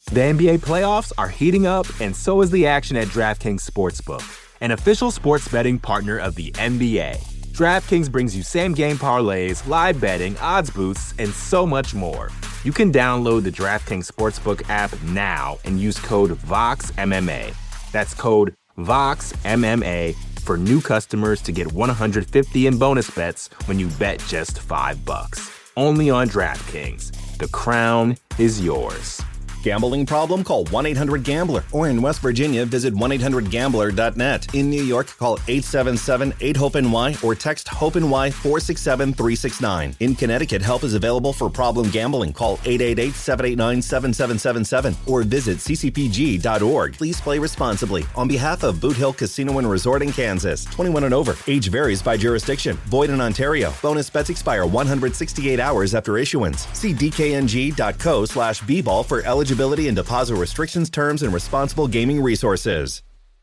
The NBA playoffs are heating up, and so is the action at DraftKings Sportsbook, an official sports betting partner of the NBA. DraftKings brings you same-game parlays, live betting, odds boosts, and so much more. You can download the DraftKings Sportsbook app now and use code VOXMMA. That's code VOXMMA for new customers to get $150 in bonus bets when you bet just $5. Only on DraftKings. The crown is yours. Gambling problem? Call 1-800-GAMBLER. Or in West Virginia, visit 1-800-GAMBLER.net. In New York, call 877-8-HOPE-NY or text HOPE-NY 467-369. In Connecticut, help is available for problem gambling. Call 888-789-7777 or visit ccpg.org. Please play responsibly. On behalf of Boot Hill Casino and Resort in Kansas, 21 and over. Age varies by jurisdiction. Void in Ontario. Bonus bets expire 168 hours after issuance. See dkng.co/bball for eligibility and deposit restrictions, terms, and responsible gaming resources.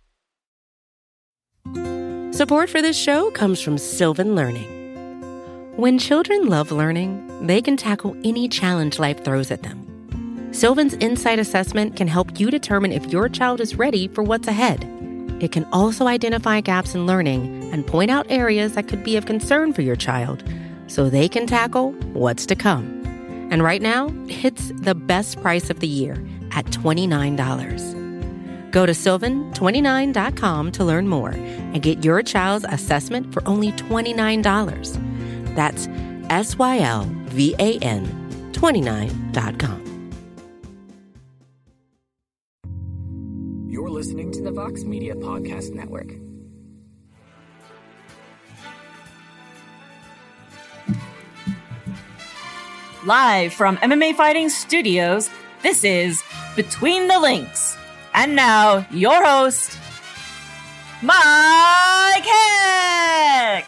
Support for this show comes from Sylvan Learning. When children love learning, they can tackle any challenge life throws at them. Sylvan's Insight Assessment can help you determine if your child is ready for what's ahead. It can also identify gaps in learning and point out areas that could be of concern for your child so they can tackle what's to come. And right now, it's the best price of the year at $29. Go to sylvan29.com to learn more and get your child's assessment for only $29. That's SYLVAN 29.com. You're listening to the Vox Media Podcast Network. Live from MMA Fighting Studios, this is Between the Links. And now, your host, Mike Heck!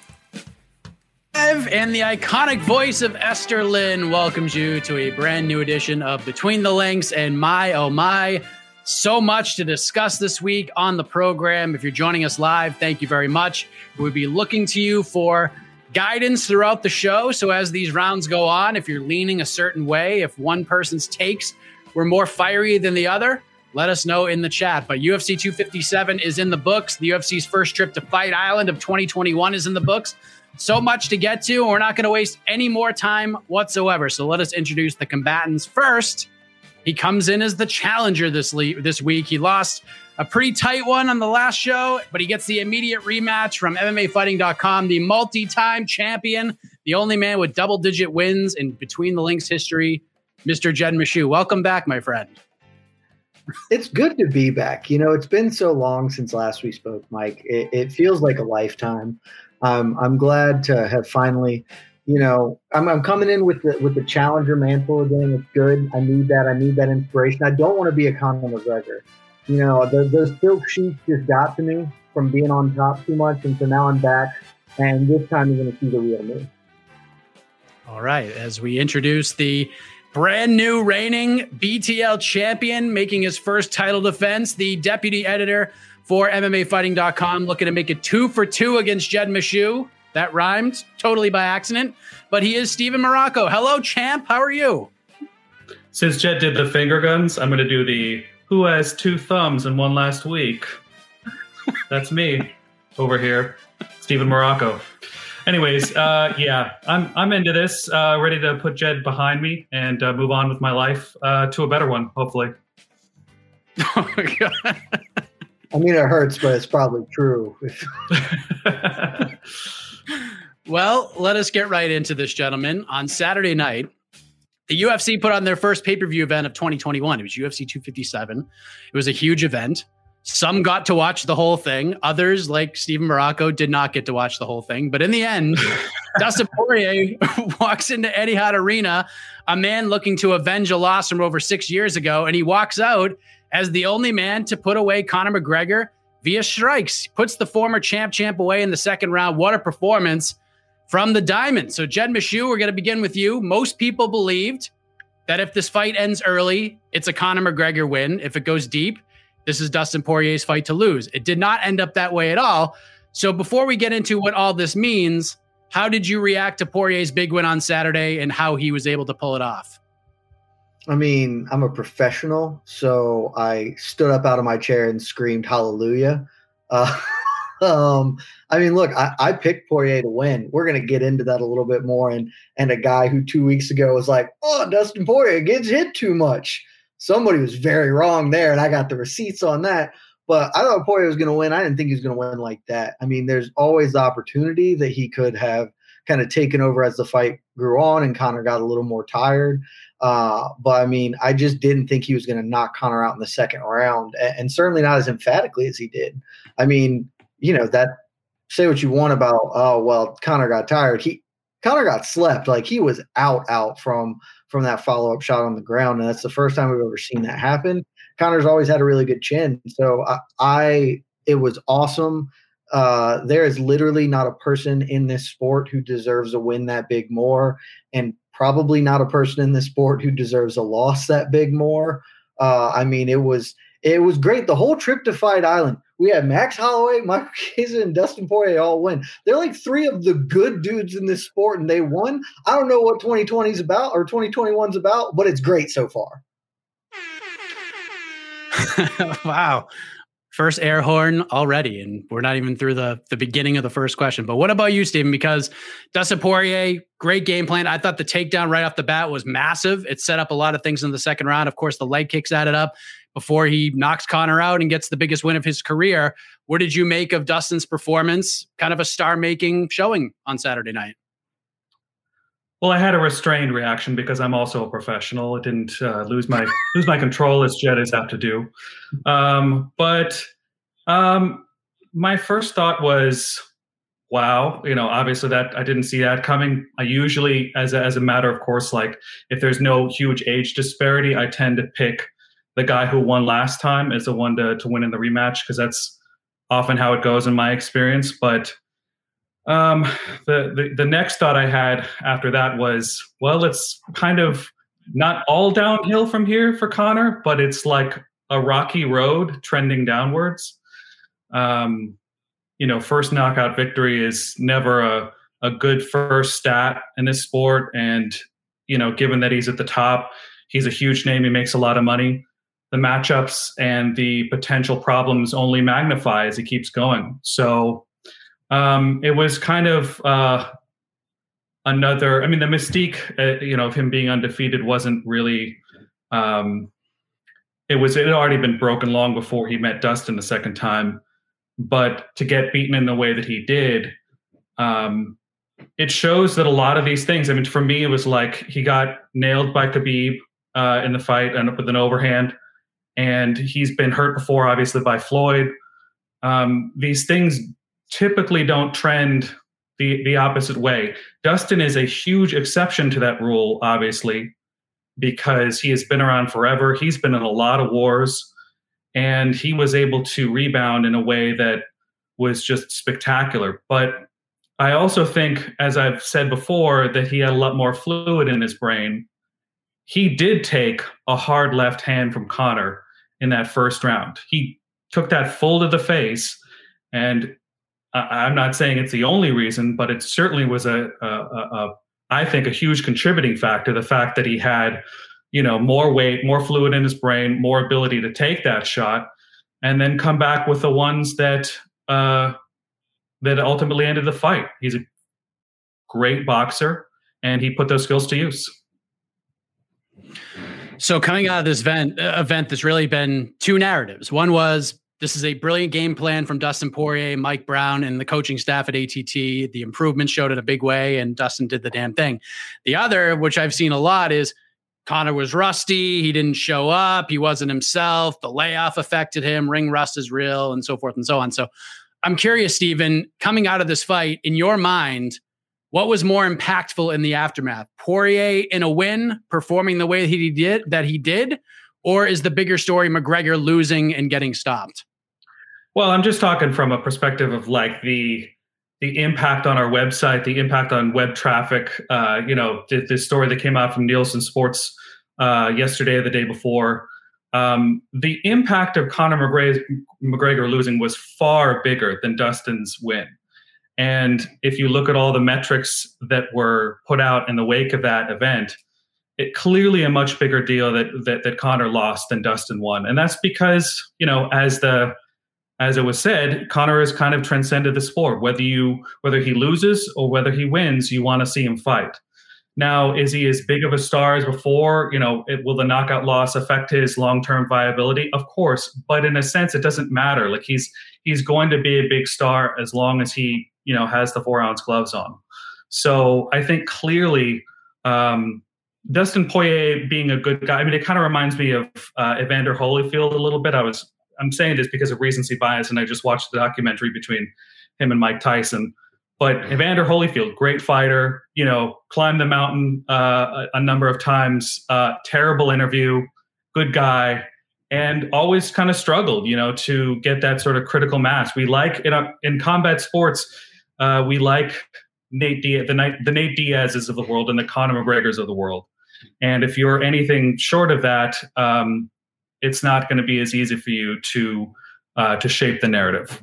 And the iconic voice of Esther Lynn welcomes you to a brand new edition of Between the Links. And my, oh my, so much to discuss this week on the program. If you're joining us live, thank you very much. We'll be looking to you for guidance throughout the show. So as these rounds go on, if you're leaning a certain way, if one person's takes were more fiery than the other, let us know in the chat. But UFC 257 is in the books. The UFC's first trip to Fight Island of 2021 is in the books. So much to get to, and we're not going to waste any more time whatsoever. So let us introduce the combatants first. He comes in as the challenger this week. He lost a pretty tight one on the last show, but he gets the immediate rematch from MMAfighting.com, the multi-time champion, the only man with double-digit wins in Between the Links history, Mr. Jed Meshew. Welcome back, my friend. It's good to be back. You know, it's been so long since last we spoke, Mike. It feels like a lifetime. I'm glad to have finally, you know, I'm coming in with the challenger mantle again. It's good. I need that. I need that inspiration. I don't want to be a Conor McGregor. You know, those silk sheets just got to me from being on top too much, and so now I'm back, and this time you're going to see the real me. All right, as we introduce the brand new reigning BTL champion, making his first title defense, the deputy editor for MMAfighting.com, looking to make it 2 for 2 against Jed Meshew. That rhymed totally by accident, but he is Steven Morocco. Hello, champ. How are you? Since Jed did the finger guns, I'm going to do the who has 2 thumbs and 1 last week. That's me over here, Steven Morocco. Anyways, yeah, I'm into this, ready to put Jed behind me and move on with my life to a better one, hopefully. Oh, my God. I mean, it hurts, but it's probably true. Well, let us get right into this, gentlemen. On Saturday night, the UFC put on their first pay-per-view event of 2021. It was UFC 257. It was a huge event. Some got to watch the whole thing. Others, like Steven Morocco, did not get to watch the whole thing. But in the end, Dustin Poirier walks into Etihad Arena, a man looking to avenge a loss from over 6 years ago, and he walks out as the only man to put away Conor McGregor via strikes. He puts the former champ away in the second round. What a performance from the Diamond. So Jed Meshew, we're going to begin with you. Most people believed that if this fight ends early, it's a Conor McGregor win. If it goes deep, this is Dustin Poirier's fight to lose. It did not end up that way at all. So before we get into what all this means, how did you react to Poirier's big win on Saturday and how he was able to pull it off? I mean, I'm a professional, so I stood up out of my chair and screamed hallelujah. I mean, look, I picked Poirier to win. We're going to get into that a little bit more. And a guy who 2 weeks ago was like, oh, Dustin Poirier gets hit too much. Somebody was very wrong there, and I got the receipts on that. But I thought Poirier was going to win. I didn't think he was going to win like that. I mean, there's always the opportunity that he could have kind of taken over as the fight grew on and Conor got a little more tired. But I mean, I just didn't think he was going to knock Conor out in the second round, and certainly not as emphatically as he did. I mean, that say what you want about, oh, well, Conor got tired. Conor got slept. Like, he was out from that follow-up shot on the ground. And that's the first time we've ever seen that happen. Conor's always had a really good chin. So it was awesome. There is literally not a person in this sport who deserves a win that big more, and probably not a person in this sport who deserves a loss that big more. I mean, it was great. The whole trip to Fight Island, we had Max Holloway, Michael Chiesa, and Dustin Poirier all win. They're like three of the good dudes in this sport, and they won. I don't know what 2020 is about or 2021 is about, but it's great so far. Wow. First air horn already, and we're not even through the beginning of the first question. But what about you, Stephen? Because Dustin Poirier, great game plan. I thought the takedown right off the bat was massive. It set up a lot of things in the second round. Of course, the leg kicks added up before he knocks Conor out and gets the biggest win of his career. What did you make of Dustin's performance? Kind of a star-making showing on Saturday night. Well, I had a restrained reaction because I'm also a professional. It didn't lose my control as Jed is apt to do. But my first thought was, wow, obviously that I didn't see that coming. I usually, as a matter of course, like if there's no huge age disparity, I tend to pick the guy who won last time as the one to win in the rematch, because that's often how it goes in my experience. But the next thought I had after that was, well, it's kind of not all downhill from here for Conor, but it's like a rocky road trending downwards. First knockout victory is never a good first stat in this sport. And, given that he's at the top, he's a huge name, he makes a lot of money. The matchups and the potential problems only magnify as he keeps going. So it was kind of the mystique, of him being undefeated wasn't really, it had already been broken long before he met Dustin the second time. But to get beaten in the way that he did, it shows that a lot of these things, I mean, for me, it was like he got nailed by Khabib in the fight and with an overhand. And he's been hurt before, obviously, by Floyd. These things typically don't trend the opposite way. Dustin is a huge exception to that rule, obviously, because he has been around forever. He's been in a lot of wars, and he was able to rebound in a way that was just spectacular. But I also think, as I've said before, that he had a lot more fluid in his brain. He did take a hard left hand from Conor in that first round. He took that full to the face, and I'm not saying it's the only reason, but it certainly was I think a huge contributing factor. The fact that he had, more weight, more fluid in his brain, more ability to take that shot, and then come back with the ones that ultimately ended the fight. He's a great boxer, and he put those skills to use. So coming out of this event, there's really been two narratives. One was, this is a brilliant game plan from Dustin Poirier, Mike Brown, and the coaching staff at ATT. The improvements showed in a big way, and Dustin did the damn thing. The other, which I've seen a lot, is Conor was rusty. He didn't show up. He wasn't himself. The layoff affected him. Ring rust is real, and so forth and so on. So I'm curious, Stephen, coming out of this fight, in your mind, what was more impactful in the aftermath? Poirier in a win, performing the way that he did, or is the bigger story McGregor losing and getting stopped? Well, I'm just talking from a perspective of like the impact on our website, the impact on web traffic. This story that came out from Nielsen Sports yesterday or the day before. The impact of Conor McGregor losing was far bigger than Dustin's win. And if you look at all the metrics that were put out in the wake of that event, clearly a much bigger deal that Conor lost than Dustin won. And that's because, as it was said, Conor has kind of transcended the sport. Whether he loses or whether he wins, you want to see him fight. Now, is he as big of a star as before? Will the knockout loss affect his long-term viability? Of course, but in a sense, it doesn't matter. Like he's going to be a big star as long as he, has the 4-ounce gloves on. So I think clearly, Dustin Poirier being a good guy. I mean, it kind of reminds me of Evander Holyfield a little bit. I'm saying this because of recency bias, and I just watched the documentary between him and Mike Tyson. But Evander Holyfield, great fighter, climbed the mountain a number of times, terrible interview, good guy, and always kind of struggled, to get that sort of critical mass. We like, in combat sports, we like Nate Diaz, the Nate Diaz's of the world and the Conor McGregor's of the world. And if you're anything short of that, it's not going to be as easy for you to shape the narrative.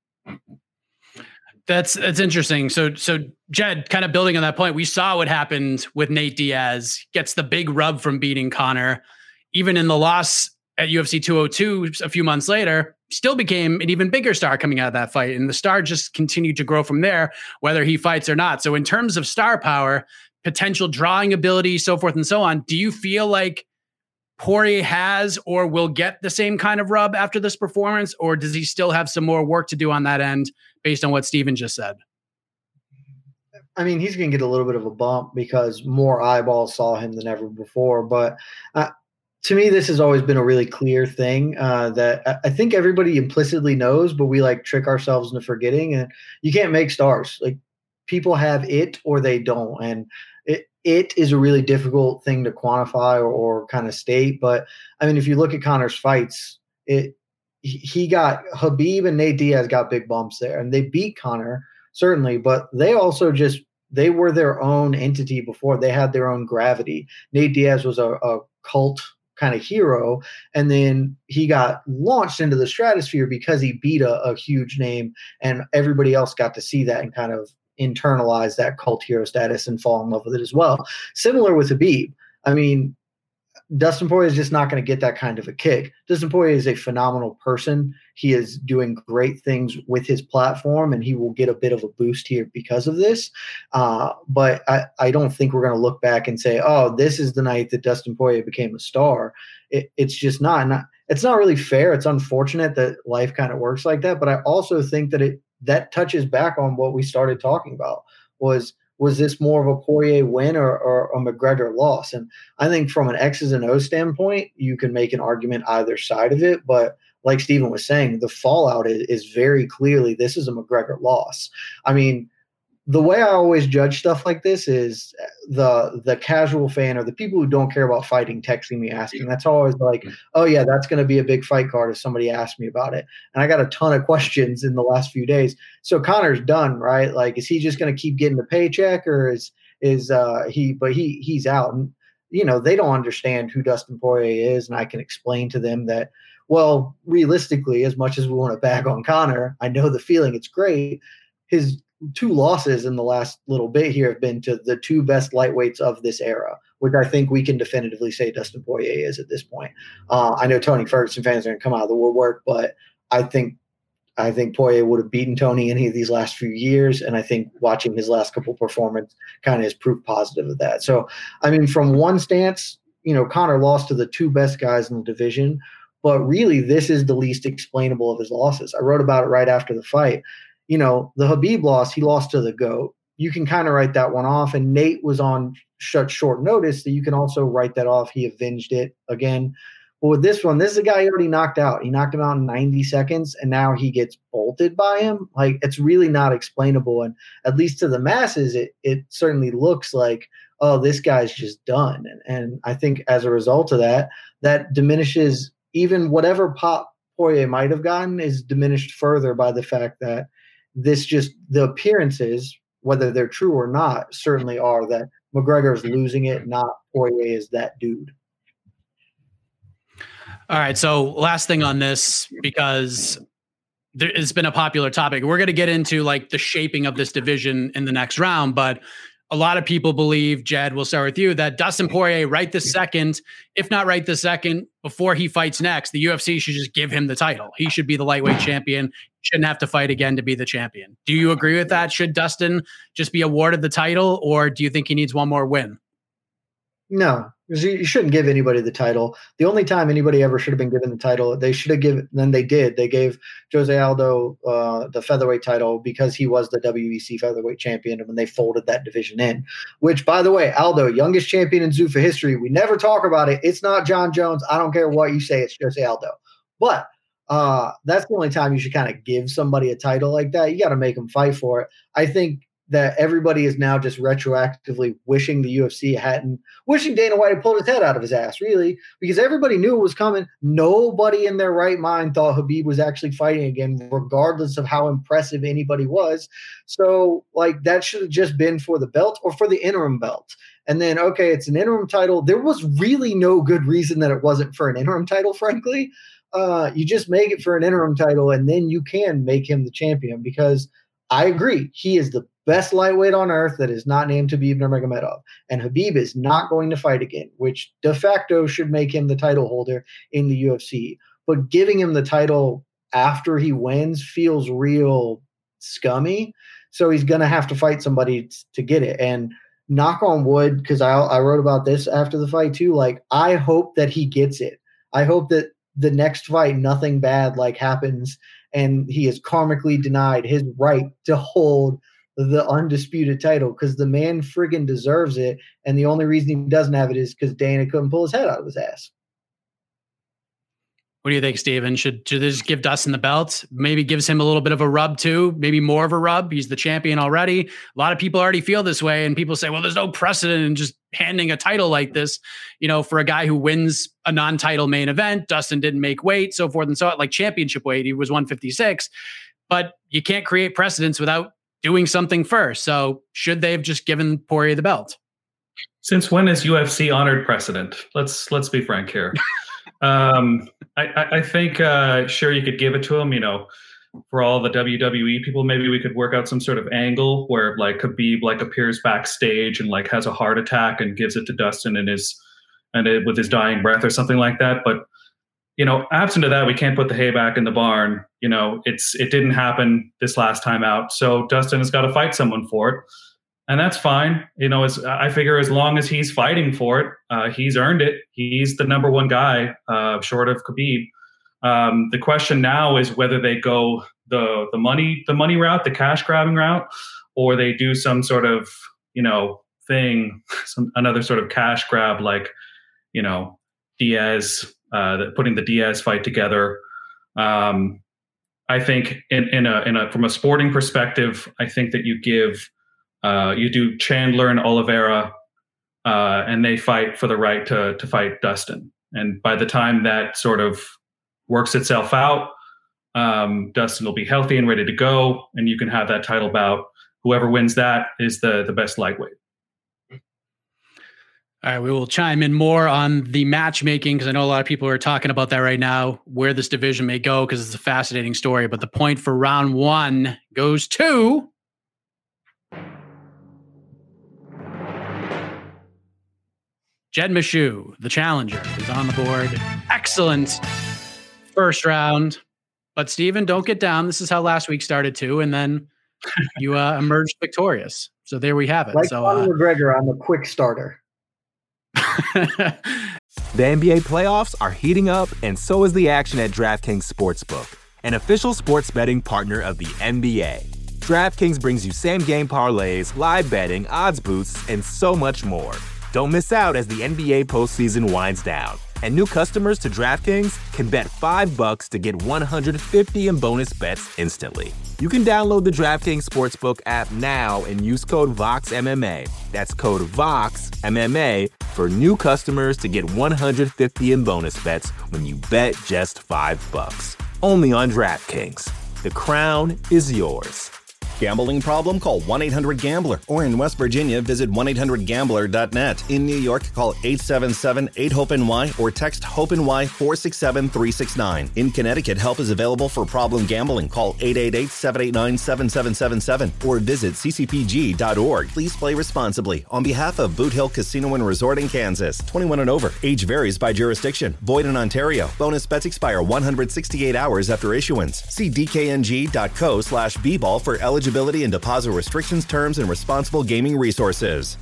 That's interesting. So Jed, kind of building on that point, we saw what happened with Nate Diaz, gets the big rub from beating Conor. Even in the loss at UFC 202 a few months later, still became an even bigger star coming out of that fight. And the star just continued to grow from there, whether he fights or not. So in terms of star power, potential drawing ability, so forth and so on, do you feel like Poirier has or will get the same kind of rub after this performance, or does he still have some more work to do on that end based on what Steven just said? I mean, he's going to get a little bit of a bump because more eyeballs saw him than ever before. But to me, this has always been a really clear thing that I think everybody implicitly knows, but we trick ourselves into forgetting. And you can't make stars. Like, people have it or they don't. And it is a really difficult thing to quantify or kind of state. But I mean, if you look at Conor's fights, he got Khabib and Nate Diaz got big bumps there, and they beat Conor certainly, but they also they were their own entity before. They had their own gravity. Nate Diaz was a cult kind of hero, and then he got launched into the stratosphere because he beat a huge name, and everybody else got to see that and kind of internalize that cult hero status and fall in love with it as well. Similar with Khabib. I mean, Dustin Poirier is just not going to get that kind of a kick. Dustin Poirier is a phenomenal person. He is doing great things with his platform, and he will get a bit of a boost here because of this. But I don't think we're going to look back and say, oh, this is the night that Dustin Poirier became a star. It's just not. It's not really fair. It's unfortunate that life kind of works like that. But I also think that that touches back on what we started talking about. Was this more of a Poirier win or a McGregor loss? And I think from an X's and O's standpoint, you can make an argument either side of it. But like Steven was saying, the fallout is very clearly this is a McGregor loss. I mean, the way I always judge stuff like this is the casual fan or the people who don't care about fighting texting me asking. That's always like, oh, yeah, that's going to be a big fight card if somebody asks me about it. And I got a ton of questions in the last few days. So Conor's done, right? Like, is he just going to keep getting the paycheck, or is he? But he's out. And, they don't understand who Dustin Poirier is. And I can explain to them that, well, realistically, as much as we want to bag on Conor, I know the feeling, it's great. His 2 losses in the last little bit here have been to the 2 best lightweights of this era, which I think we can definitively say Dustin Poirier is at this point. I know Tony Ferguson fans are going to come out of the woodwork, but I think Poirier would have beaten Tony any of these last few years, and I think watching his last couple performances kind of is proof positive of that. So, I mean, from one stance, Conor lost to the 2 best guys in the division, but really this is the least explainable of his losses. I wrote about it right after the fight. The Khabib loss, he lost to the GOAT. You can kind of write that one off. And Nate was on short notice that you can also write that off. He avenged it again. But with this one, this is a guy he already knocked out. He knocked him out in 90 seconds, and now he gets bolted by him. Like, it's really not explainable. And at least to the masses, it certainly looks like, oh, this guy's just done. And I think as a result of that diminishes even whatever pop Poirier might have gotten is diminished further by the fact that the appearances, whether they're true or not, certainly are that McGregor's losing it, not Poirier is that dude. All right. So last thing on this, because it's been a popular topic. We're going to get into the shaping of this division in the next round, but a lot of people believe, Jed, we'll start with you, that Dustin Poirier right this second, if not right this second, before he fights next, the UFC should just give him the title. He should be the lightweight champion. Shouldn't have to fight again to be the champion. Do you agree with that? Should Dustin just be awarded the title, or do you think he needs one more win? No, you shouldn't give anybody the title. The only time anybody ever should have been given the title, they should have given, then they did. They gave Jose Aldo the featherweight title because he was the WEC featherweight champion when they folded that division in, which, by the way, Aldo, youngest champion in Zuffa history. We never talk about it. It's not John Jones. I don't care what you say. It's Jose Aldo. But that's the only time you should kind of give somebody a title like that. You got to make them fight for it. I think that everybody is now just retroactively wishing the UFC wishing Dana White had pulled his head out of his ass, really, because everybody knew it was coming. Nobody in their right mind thought Khabib was actually fighting again, regardless of how impressive anybody was. So, like, that should have just been for the belt or for the interim belt. And then, okay, it's an interim title. There was really no good reason that it wasn't for an interim title, frankly. You just make it for an interim title, and then you can make him the champion, because I agree. He is the best lightweight on earth that is not named Khabib Nurmagomedov. And Khabib is not going to fight again, which de facto should make him the title holder in the UFC. But giving him the title after he wins feels real scummy. So he's going to have to fight somebody to get it. And knock on wood, because I wrote about this after the fight too, like, I hope that he gets it. I hope that the next fight, nothing bad like happens and he is karmically denied his right to hold the undisputed title, because the man friggin' deserves it. And the only reason he doesn't have it is because Dana couldn't pull his head out of his ass. What do you think, Steven? Should they just give Dustin the belt? Maybe gives him a little bit of a rub too, maybe more of a rub. He's the champion already. A lot of people already feel this way, and people say, well, there's no precedent in just handing a title like this, for a guy who wins a non-title main event. Dustin didn't make weight, so forth and so on, like championship weight. He was 156, but you can't create precedents without doing something first. So should they have just given Poirier the belt? Since when is UFC honored precedent? Let's be frank here. I think sure, you could give it to him, for all the WWE people. Maybe we could work out some sort of angle where like Khabib like appears backstage and like has a heart attack and gives it to Dustin with his dying breath or something like that. But absent of that, we can't put the hay back in the barn. It didn't happen this last time out, so Dustin has got to fight someone for it. And that's fine. I figure as long as he's fighting for it, he's earned it. He's the number one guy, short of Khabib. The question now is whether they go the money route, the cash grabbing route, or they do some sort of, thing, another sort of cash grab, like, Diaz, putting the Diaz fight together. I think from a sporting perspective, I think that you give, you do Chandler and Oliveira, and they fight for the right to fight Dustin. And by the time that sort of works itself out, Dustin will be healthy and ready to go, and you can have that title bout. Whoever wins that is the best lightweight. All right, we will chime in more on the matchmaking, because I know a lot of people are talking about that right now, where this division may go, because it's a fascinating story. But the point for round one goes to Jed Meshew, the challenger, is on the board. Excellent first round. But Steven, don't get down. This is how last week started too. And then you emerged victorious. So there we have it. Like so, Conor McGregor, I'm a quick starter. The NBA playoffs are heating up, and so is the action at DraftKings Sportsbook, an official sports betting partner of the NBA. DraftKings brings you same-game parlays, live betting, odds boosts, and so much more. Don't miss out as the NBA postseason winds down. And new customers to DraftKings can bet $5 to get $150 in bonus bets instantly. You can download the DraftKings Sportsbook app now and use code VOXMMA. That's code VOXMMA for new customers to get $150 in bonus bets when you bet just $5. Only on DraftKings. The crown is yours. Gambling problem? Call 1-800-GAMBLER. Or in West Virginia, visit 1-800-GAMBLER.net. In New York, call 877-8-HOPE-NY or text HOPE-NY 467-369. In Connecticut, help is available for problem gambling. Call 888-789-7777 or visit ccpg.org. Please play responsibly. On behalf of Boot Hill Casino and Resort in Kansas, 21 and over. Age varies by jurisdiction. Void in Ontario. Bonus bets expire 168 hours after issuance. See dkng.co/bball for eligibility and deposit restrictions, terms, and responsible gaming resources.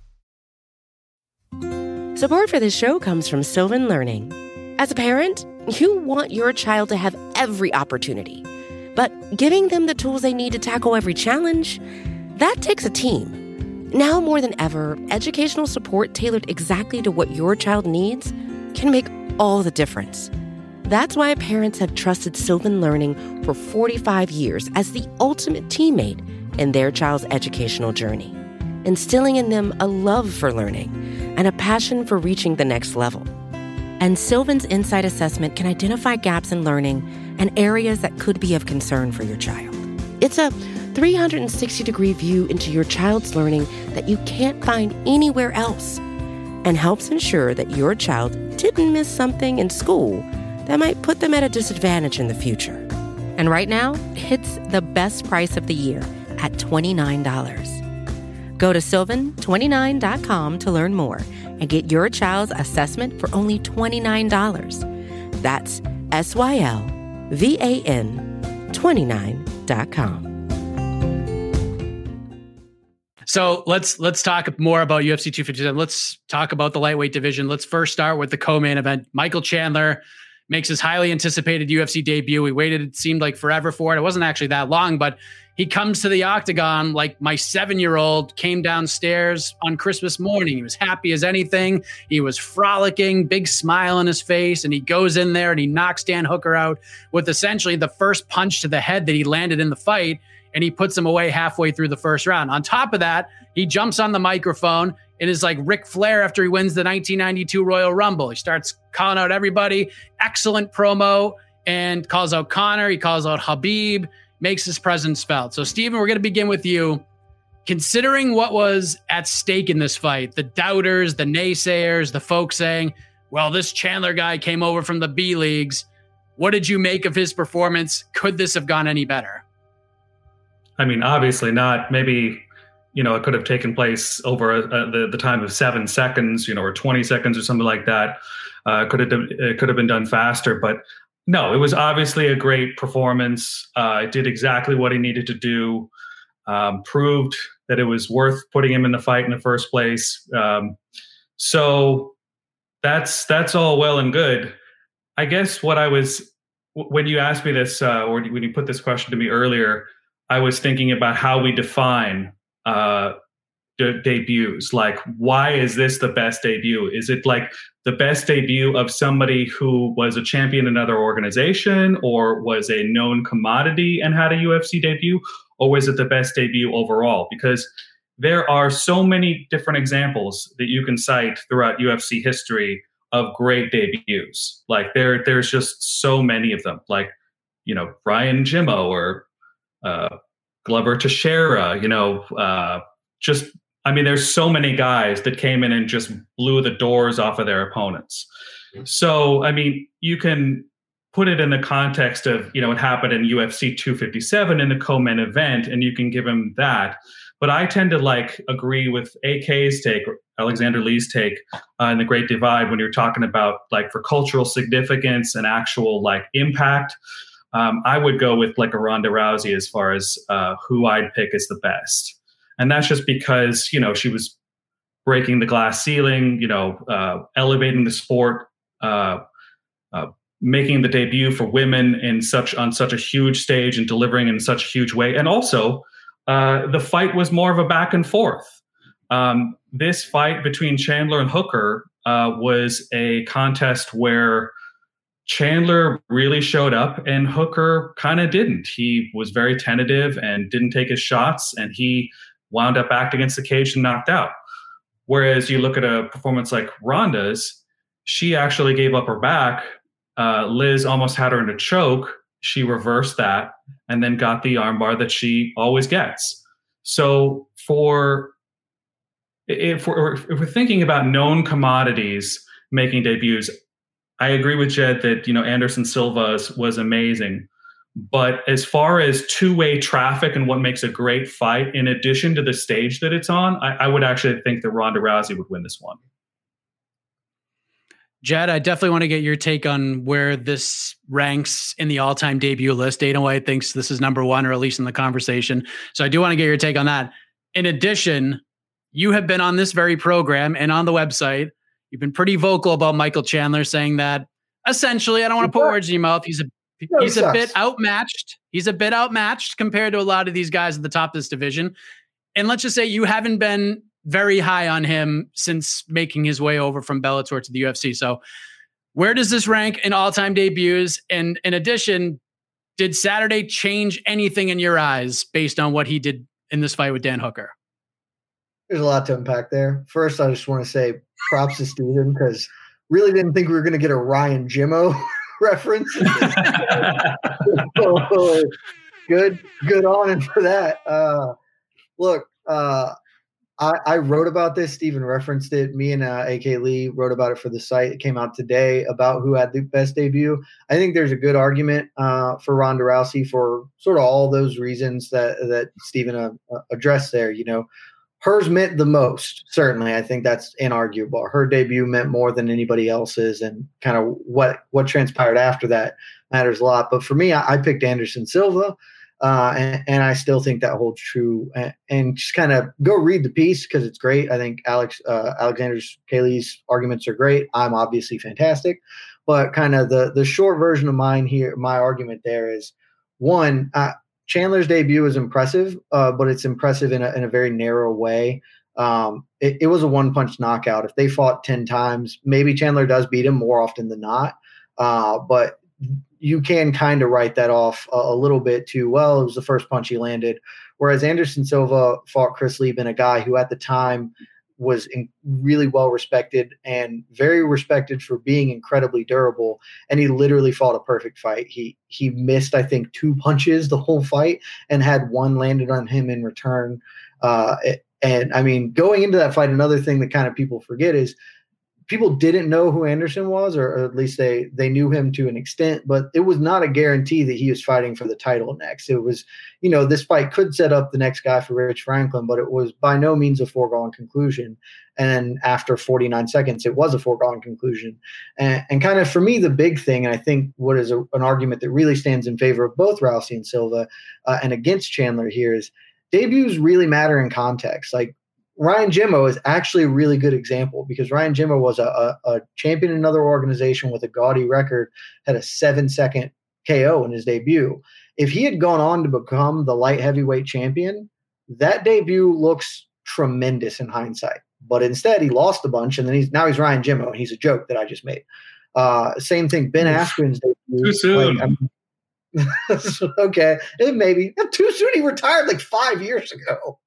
Support for this show comes from Sylvan Learning. As a parent, you want your child to have every opportunity, but giving them the tools they need to tackle every challenge, that takes a team. Now more than ever, educational support tailored exactly to what your child needs can make all the difference. That's why parents have trusted Sylvan Learning for 45 years as the ultimate teammate in their child's educational journey, instilling in them a love for learning and a passion for reaching the next level. And Sylvan's Insight Assessment can identify gaps in learning and areas that could be of concern for your child. It's a 360-degree view into your child's learning that you can't find anywhere else, and helps ensure that your child didn't miss something in school that might put them at a disadvantage in the future. And right now, it's the best price of the year at $29. Go to sylvan29.com to learn more and get your child's assessment for only $29. That's SYLVAN29.com. So let's talk more about UFC 257. Let's talk about the lightweight division. Let's first start with the co-main event. Michael Chandler makes his highly anticipated UFC debut. We waited, it seemed like forever for it. It wasn't actually that long, but he comes to the octagon like my 7-year-old came downstairs on Christmas morning. He was happy as anything. He was frolicking, big smile on his face, and he goes in there and he knocks Dan Hooker out with essentially the first punch to the head that he landed in the fight, and he puts him away halfway through the first round. On top of that, he jumps on the microphone and is like Ric Flair after he wins the 1992 Royal Rumble. He starts calling out everybody. Excellent promo, and calls out Conor. He calls out Khabib, makes his presence felt. So, Steven, we're going to begin with you. Considering what was at stake in this fight, the doubters, the naysayers, the folks saying, well, this Chandler guy came over from the B leagues. What did you make of his performance? Could this have gone any better? I mean, obviously not. Maybe, it could have taken place over the time of 7 seconds, or 20 seconds or something like that. It could have been done faster, but no, it was obviously a great performance. It did exactly what he needed to do, proved that it was worth putting him in the fight in the first place. So that's all well and good. I guess when you asked me this, or when you put this question to me earlier, I was thinking about how we define debuts. Like, why is this the best debut? Is it like the best debut of somebody who was a champion in another organization, or was a known commodity and had a UFC debut, or was it the best debut overall? Because there are so many different examples that you can cite throughout UFC history of great debuts. Like there's just so many of them. Like, Ryan Jimmo or Glover Teixeira, there's so many guys that came in and just blew the doors off of their opponents. So, you can put it in the context of, it happened in UFC 257 in the co-main event, and you can give him that. But I tend to agree with AK's take, or Alexander Lee's take in The Great Divide, when you're talking about for cultural significance and actual impact. I would go with a Ronda Rousey as far as who I'd pick as the best. And that's just because, she was breaking the glass ceiling, elevating the sport, making the debut for women on such a huge stage and delivering in such a huge way. And also, the fight was more of a back and forth. This fight between Chandler and Hooker was a contest where Chandler really showed up and Hooker kind of didn't. He was very tentative and didn't take his shots, and he wound up backed against the cage and knocked out. Whereas you look at a performance like Ronda's, she actually gave up her back. Liz almost had her in a choke. she reversed that and then got the armbar that she always gets. So if we're thinking about known commodities making debuts, I agree with Jed that, Anderson Silva was amazing. But as far as two-way traffic and what makes a great fight, in addition to the stage that it's on, I would actually think that Ronda Rousey would win this one. Jed, I definitely want to get your take on where this ranks in the all-time debut list. Dana White thinks this is number one, or at least in the conversation. So I do want to get your take on that. In addition, you have been on this very program and on the website. You've been pretty vocal about Michael Chandler, saying that essentially, I don't want to put words in your mouth, he's a bit outmatched. He's a bit outmatched compared to a lot of these guys at the top of this division. And let's just say you haven't been very high on him since making his way over from Bellator to the UFC. So where does this rank in all-time debuts? And in addition, did Saturday change anything in your eyes based on what he did in this fight with Dan Hooker? There's a lot to unpack there. First, I just want to say props to Steven, because really didn't think we were going to get a Ryan Jimmo reference. Good on him for that. Look, I wrote about this. Steven referenced it. Me and AK Lee wrote about it for the site. It came out today about who had the best debut. I think there's a good argument for Ronda Rousey for sort of all those reasons that Steven addressed there. Hers meant the most, certainly. I think that's inarguable. Her debut meant more than anybody else's, and kind of what transpired after that matters a lot. But for me, I picked Anderson Silva, and I still think that holds true. And just kind of go read the piece because it's great. I think Alexander Kaylee's arguments are great. I'm obviously fantastic. But kind of the short version of mine here, my argument there is, one, Chandler's debut is impressive, but it's impressive in a very narrow way. It was a one-punch knockout. If they fought 10 times, maybe Chandler does beat him more often than not. But you can kind of write that off a little bit to, well, it was the first punch he landed. Whereas Anderson Silva fought Chris Lieben, a guy who at the time was really well respected and very respected for being incredibly durable. And he literally fought a perfect fight. He missed, I think, 2 punches the whole fight and had one landed on him in return. And I mean, going into that fight, another thing that kind of people forget is people didn't know who Anderson was, or at least they knew him to an extent, but it was not a guarantee that he was fighting for the title next. It was, this fight could set up the next guy for Rich Franklin, but it was by no means a foregone conclusion. And after 49 seconds, it was a foregone conclusion. And kind of for me, the big thing, and I think what is an argument that really stands in favor of both Rousey and Silva and against Chandler here is debuts really matter in context. Like, Ryan Jimmo is actually a really good example, because Ryan Jimmo was a champion in another organization with a gaudy record, had a 7-second KO in his debut. If he had gone on to become the light heavyweight champion, that debut looks tremendous in hindsight. But instead, he lost a bunch, and then he's Ryan Jimmo, and he's a joke that I just made. Same thing, Ben Askren's debut. Too soon. Okay, maybe too soon. He retired like 5 years ago.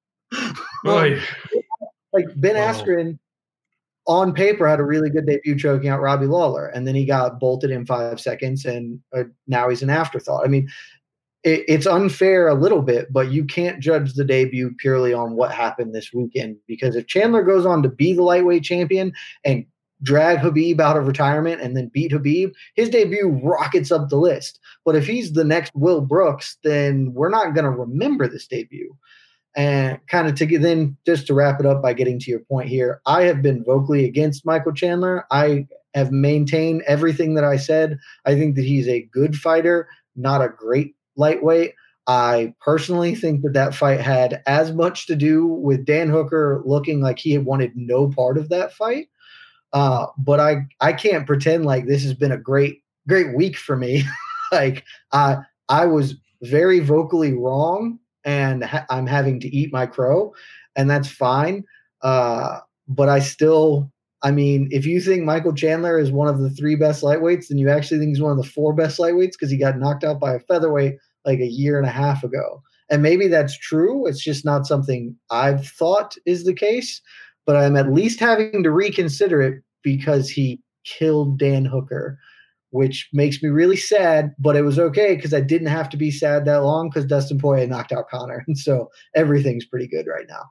Like Ben Askren on paper had a really good debut choking out Robbie Lawler, and then he got bolted in 5 seconds, and now he's an afterthought. I mean, it's unfair a little bit, but you can't judge the debut purely on what happened this weekend, because if Chandler goes on to be the lightweight champion and drag Khabib out of retirement and then beat Khabib, his debut rockets up the list. But if he's the next Will Brooks, then we're not going to remember this debut. And kind of just to wrap it up by getting to your point here, I have been vocally against Michael Chandler. I have maintained everything that I said. I think that he's a good fighter, not a great lightweight. I personally think that fight had as much to do with Dan Hooker looking like he had wanted no part of that fight. But I can't pretend like this has been a great week for me. Like I was very vocally wrong, and I'm having to eat my crow, and that's fine. But if you think Michael Chandler is one of the 3 best lightweights, then you actually think he's one of the 4 best lightweights, because he got knocked out by a featherweight like a year and a half ago. And maybe that's true. It's just not something I've thought is the case, but I'm at least having to reconsider it because he killed Dan Hooker. which makes me really sad, but it was okay because I didn't have to be sad that long because Dustin Poirier knocked out Conor. And so everything's pretty good right now.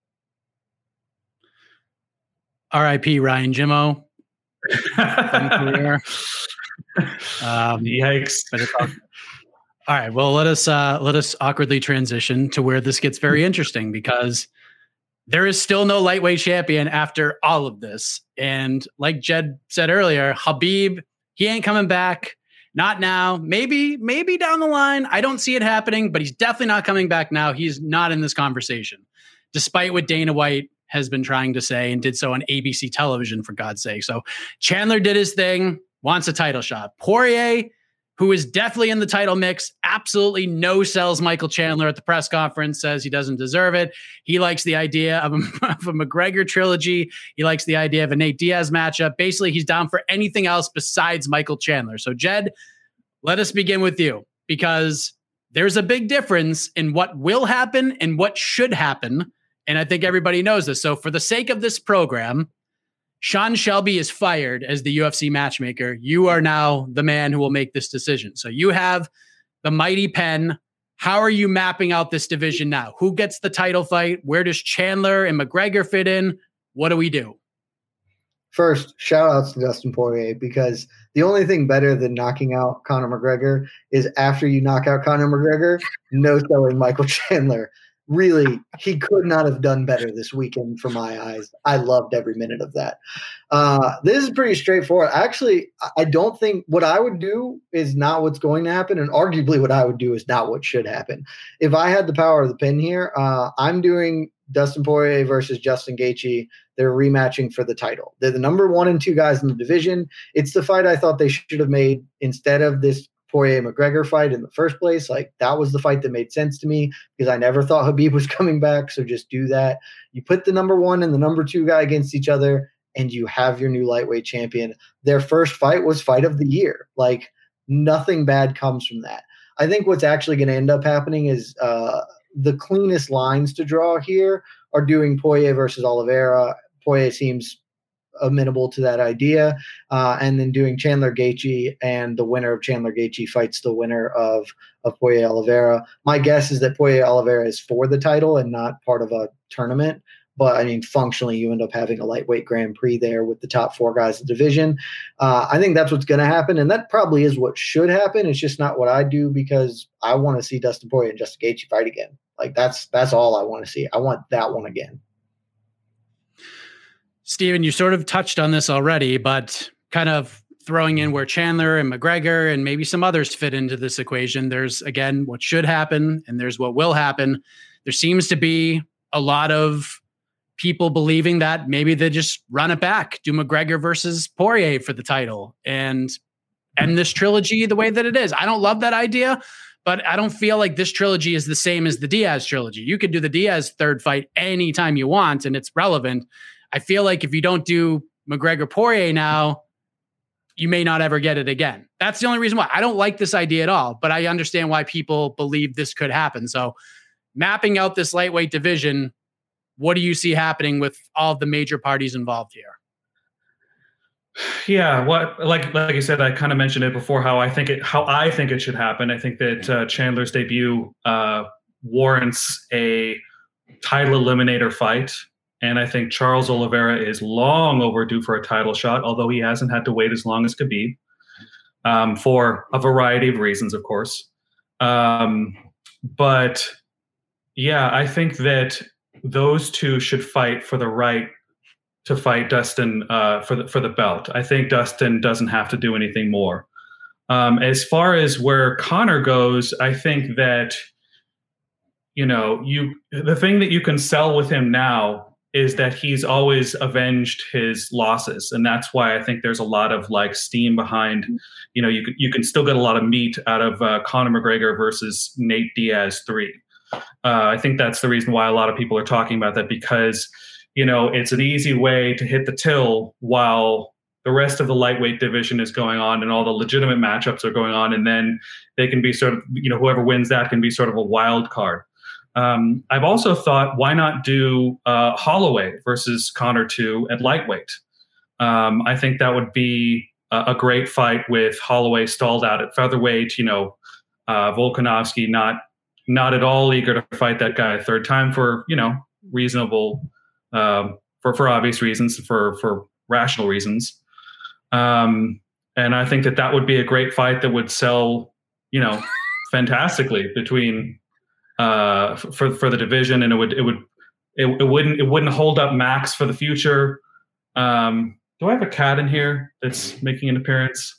R.I.P. Ryan Jimmo. Yikes. But it's all right. Well, let us awkwardly transition to where this gets very interesting, because there is still no lightweight champion after all of this. And like Jed said earlier, Khabib, he ain't coming back. Not now. Maybe down the line. I don't see it happening, but he's definitely not coming back now. He's not in this conversation, despite what Dana White has been trying to say and did so on ABC television, for God's sake. So Chandler did his thing, wants a title shot. Poirier, who is definitely in the title mix, absolutely no-sells Michael Chandler at the press conference, says he doesn't deserve it. He likes the idea of a McGregor trilogy. He likes the idea of a Nate Diaz matchup. Basically, he's down for anything else besides Michael Chandler. So, Jed, let us begin with you, because there's a big difference in what will happen and what should happen, and I think everybody knows this. So for the sake of this program, Sean Shelby is fired as the UFC matchmaker. You are now the man who will make this decision. So you have the mighty pen. How are you mapping out this division now? Who gets the title fight? Where does Chandler and McGregor fit in? What do we do? First, shout outs to Dustin Poirier, because the only thing better than knocking out Conor McGregor is after you knock out Conor McGregor, no selling Michael Chandler. Really, he could not have done better this weekend for my eyes. I loved every minute of that. This is pretty straightforward. Actually, I don't think what I would do is not what's going to happen, and arguably what I would do is not what should happen. If I had the power of the pen here, I'm doing Dustin Poirier versus Justin Gaethje. They're rematching for the title. They're the number 1 and 2 guys in the division. It's the fight I thought they should have made instead of this Poirier-McGregor fight in the first place. Like, that was the fight that made sense to me, because I never thought Khabib was coming back. So just do that. You put the number 1 and the number 2 guy against each other, and you have your new lightweight champion. Their first fight was fight of the year. Like, nothing bad comes from that. I think what's actually going to end up happening is the cleanest lines to draw here are doing Poirier versus Oliveira. Poirier seems amenable to that idea, and then doing Chandler Gaethje, and the winner of Chandler Gaethje fights the winner of Poirier Oliveira. My guess is that Poirier Oliveira is for the title and not part of a tournament, but I mean, functionally you end up having a lightweight Grand Prix there with the top 4 guys of the division. I think that's what's going to happen, and that probably is what should happen. It's just not what I do, because I want to see Dustin Poirier and Justin Gaethje fight again. Like, that's all I want to see. I want that one again. Steven, you sort of touched on this already, but kind of throwing in where Chandler and McGregor and maybe some others fit into this equation. There's, again, what should happen, and there's what will happen. There seems to be a lot of people believing that maybe they just run it back, do McGregor versus Poirier for the title, and end this trilogy the way that it is. I don't love that idea, but I don't feel like this trilogy is the same as the Diaz trilogy. You could do the Diaz third fight anytime you want, and it's relevant. I feel like if you don't do McGregor-Poirier now, you may not ever get it again. That's the only reason why. I don't like this idea at all, but I understand why people believe this could happen. So mapping out this lightweight division, what do you see happening with all of the major parties involved here? Yeah, like you said, I kind of mentioned it before, how I think it should happen. I think that Chandler's debut warrants a title eliminator fight. And I think Charles Oliveira is long overdue for a title shot, although he hasn't had to wait as long as Khabib, for a variety of reasons, of course. But yeah, I think that those two should fight for the right to fight Dustin for the belt. I think Dustin doesn't have to do anything more. As far as where Conor goes, I think that, the thing that you can sell with him now is that he's always avenged his losses. And that's why I think there's a lot of steam behind, you can still get a lot of meat out of Conor McGregor versus Nate Diaz 3. I think that's the reason why a lot of people are talking about that, because, it's an easy way to hit the till while the rest of the lightweight division is going on and all the legitimate matchups are going on. And then they can be sort of, whoever wins that can be sort of a wild card. I've also thought, why not do Holloway versus Conor 2 at lightweight? I think that would be a great fight with Holloway stalled out at featherweight. Volkanovski not at all eager to fight that guy a third time for reasonable for obvious reasons, for rational reasons. And I think that would be a great fight that would sell fantastically between for the division, and it wouldn't hold up Max for the future. Do I have a cat in here that's making an appearance?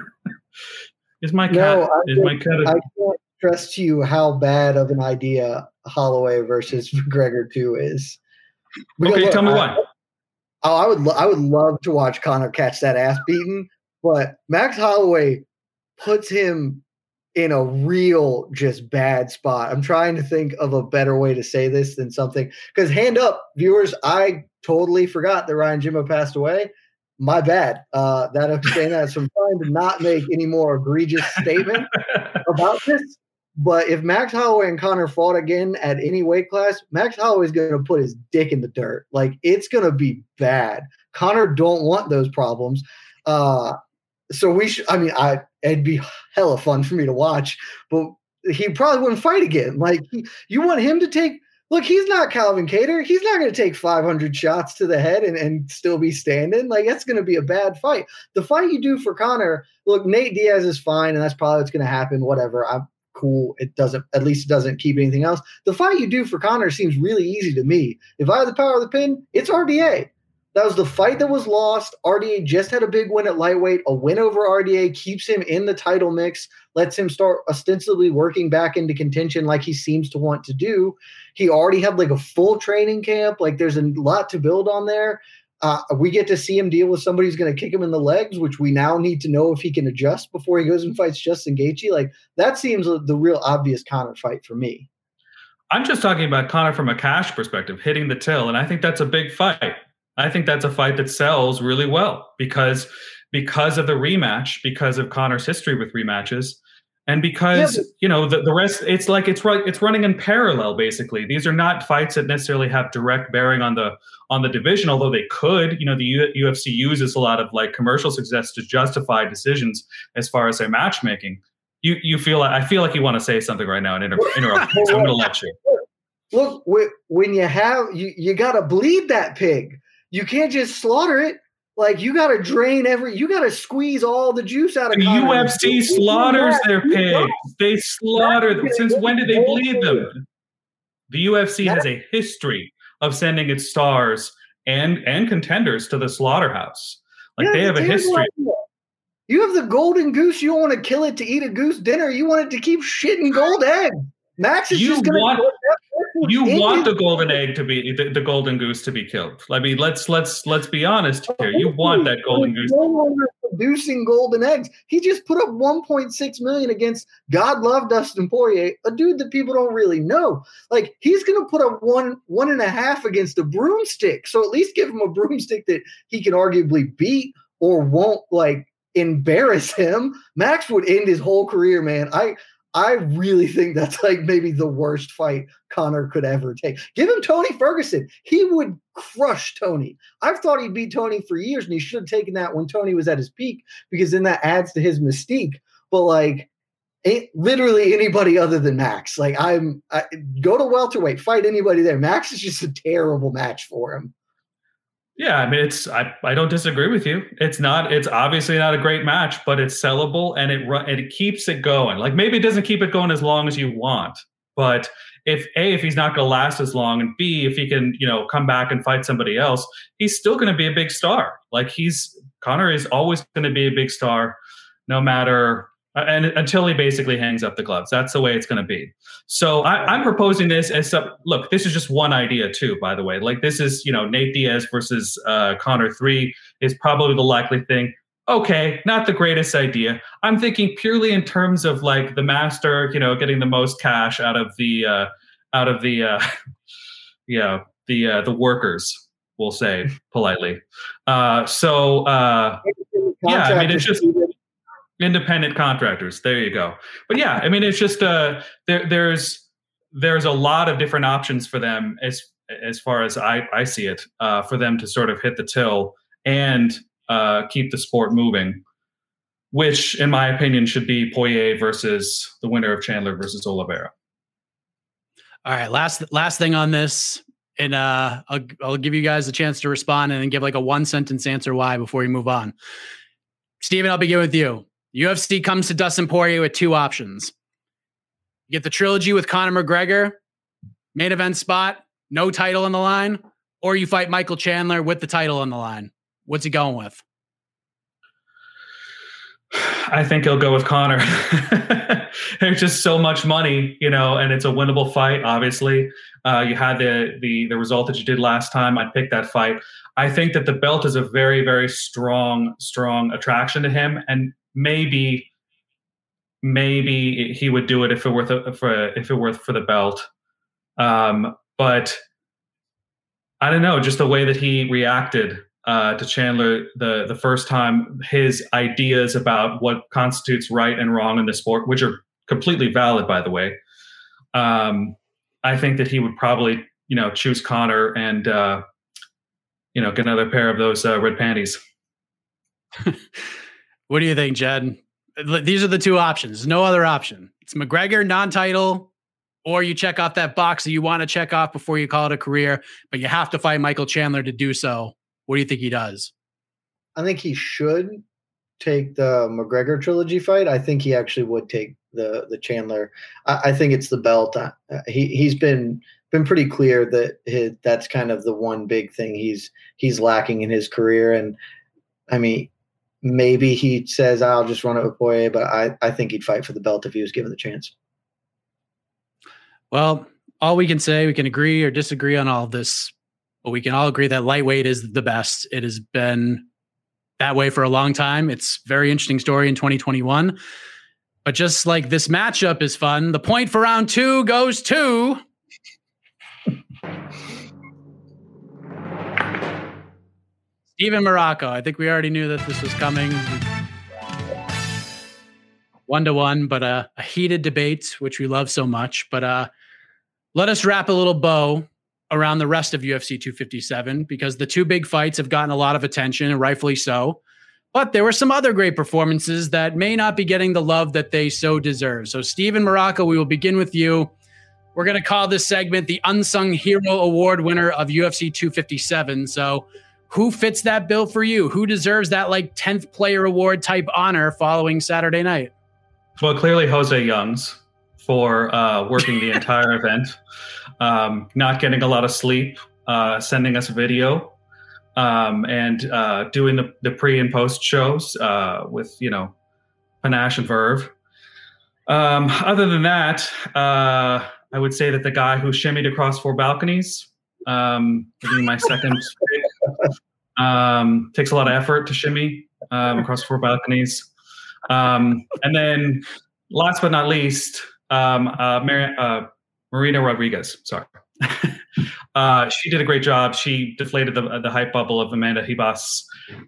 Is my cat? No, I can't stress to you how bad of an idea Holloway versus McGregor 2 is. Because, okay, tell me why. I would love to watch Conor catch that ass beaten, but Max Holloway puts him in a real just bad spot. I'm trying to think of a better way to say this than something, because hand up, viewers, I totally forgot that Ryan Jimmo passed away. My bad. That I'm saying that, so I'm trying to not make any more egregious statement about this. But if Max Holloway and Conor fought again at any weight class, Max Holloway is going to put his dick in the dirt. Like, it's going to be bad. Conor don't want those problems. So we should. I mean, it'd be hella fun for me to watch, but he probably wouldn't fight again. Like, you want him to take. Look, he's not Calvin Kattar. He's not going to take 500 shots to the head and still be standing. Like, that's going to be a bad fight. The fight you do for Conor, look, Nate Diaz is fine, and that's probably what's going to happen. Whatever. I'm cool. It doesn't keep anything else. The fight you do for Conor seems really easy to me. If I had the power of the pin, it's RDA. That was the fight that was lost. RDA just had a big win at lightweight. A win over RDA keeps him in the title mix, lets him start ostensibly working back into contention like he seems to want to do. He already had like a full training camp. Like, there's a lot to build on there. We get to see him deal with somebody who's going to kick him in the legs, which we now need to know if he can adjust before he goes and fights Justin Gaethje. Like, that seems the real obvious Conor fight for me. I'm just talking about Conor from a cash perspective, hitting the till, and I think that's a big fight. I think that's a fight that sells really well because of the rematch, because of Conor's history with rematches, and because the rest. It's like it's running in parallel. Basically, these are not fights that necessarily have direct bearing on the division, although they could. The UFC uses a lot of like commercial success to justify decisions as far as their matchmaking. I feel like you want to say something right now and interrupt me, so I'm going to let you. Look, when you have you got to bleed that pig. You can't just slaughter it. Like, you got to you got to squeeze all the juice out of the Conor. UFC slaughters their pigs. They slaughter them. Since when did they bleed them? The UFC has a history of sending its stars and contenders to the slaughterhouse. Like, they have a history. You have the golden goose. You don't want to kill it to eat a goose dinner. You want it to keep shitting gold eggs. Max is just going to. You want the golden egg to be the golden goose to be killed. I mean, let's be honest here. You want that golden goose. No longer producing golden eggs. He just put up 1.6 million against God love Dustin Poirier, a dude that people don't really know. Like, he's going to put up 1.5 against a broomstick. So at least give him a broomstick that he can arguably beat or won't like embarrass him. Max would end his whole career, man. I really think that's like maybe the worst fight Conor could ever take. Give him Tony Ferguson. He would crush Tony. I've thought he'd beat Tony for years, and he should have taken that when Tony was at his peak, because then that adds to his mystique. But like, literally anybody other than Max. Like, go to welterweight, fight anybody there. Max is just a terrible match for him. Yeah, I mean, I don't disagree with you. It's obviously not a great match, but it's sellable and it keeps it going. Like, maybe it doesn't keep it going as long as you want, but if he's not going to last as long, and B, if he can, come back and fight somebody else, he's still going to be a big star. Like, Conor is always going to be a big star, no matter. And until he basically hangs up the gloves. That's the way it's going to be. So I'm proposing this look, this is just one idea too, by the way. Like, this is, Nate Diaz versus Conor 3 is probably the likely thing. Okay, not the greatest idea. I'm thinking purely in terms of like the master, getting the most cash out of the workers, we'll say politely. Yeah, I mean, it's just independent contractors. There you go. But yeah, I mean, it's just there's a lot of different options for them as far as I see it, for them to sort of hit the till and keep the sport moving. which, in my opinion, should be Poirier versus the winner of Chandler versus Oliveira. All right, last thing on this, and I'll give you guys a chance to respond and then give like a 1-sentence answer why before we move on. Steven, I'll begin with you. UFC comes to Dustin Poirier with 2 options. You get the trilogy with Conor McGregor, main event spot, no title on the line, or you fight Michael Chandler with the title on the line. What's he going with? I think he'll go with Conor. There's just so much money, and it's a winnable fight. Obviously, you had the result that you did last time. I'd pick that fight. I think that the belt is a very, very strong attraction to him, and maybe he would do it if it were for the belt. But I don't know, just the way that he reacted to Chandler the first time, his ideas about what constitutes right and wrong in the sport, which are completely valid, by the way. I think that he would probably, choose Conor and, get another pair of those red panties. What do you think, Jed? These are the 2 options. No other option. It's McGregor, non-title, or you check off that box that you want to check off before you call it a career, but you have to fight Michael Chandler to do so. What do you think he does? I think he should take the McGregor trilogy fight. I think he actually would take the Chandler. I think it's the belt. He's been pretty clear that that's kind of the one big thing he's lacking in his career. And I mean, maybe he says, I'll just run it with Poirier, but I think he'd fight for the belt if he was given the chance. Well, all we can say, we can agree or disagree on all of this, but we can all agree that lightweight is the best. It has been that way for a long time. It's a very interesting story in 2021. But just like this matchup is fun, the point for round 2 goes to Steven Marrocco. I think we already knew that this was coming. 1-1, but a heated debate, which we love so much. But let us wrap a little bow around the rest of UFC 257, because the 2 big fights have gotten a lot of attention, and rightfully so. But there were some other great performances that may not be getting the love that they so deserve. So, Steven Marrocco, we will begin with you. We're going to call this segment the Unsung Hero Award winner of UFC 257. So, who fits that bill for you? Who deserves that 10th player award type honor following Saturday night? Well, clearly Jose Youngs for working the entire event, not getting a lot of sleep, sending us video, and doing the pre and post shows with, panache and verve. Other than that, I would say that the guy who shimmied across 4 balconies, being my second pick, takes a lot of effort to shimmy across 4 balconies. And then last but not least, Marina Rodriguez. Sorry. She did a great job. She deflated the hype bubble of Amanda Ribas,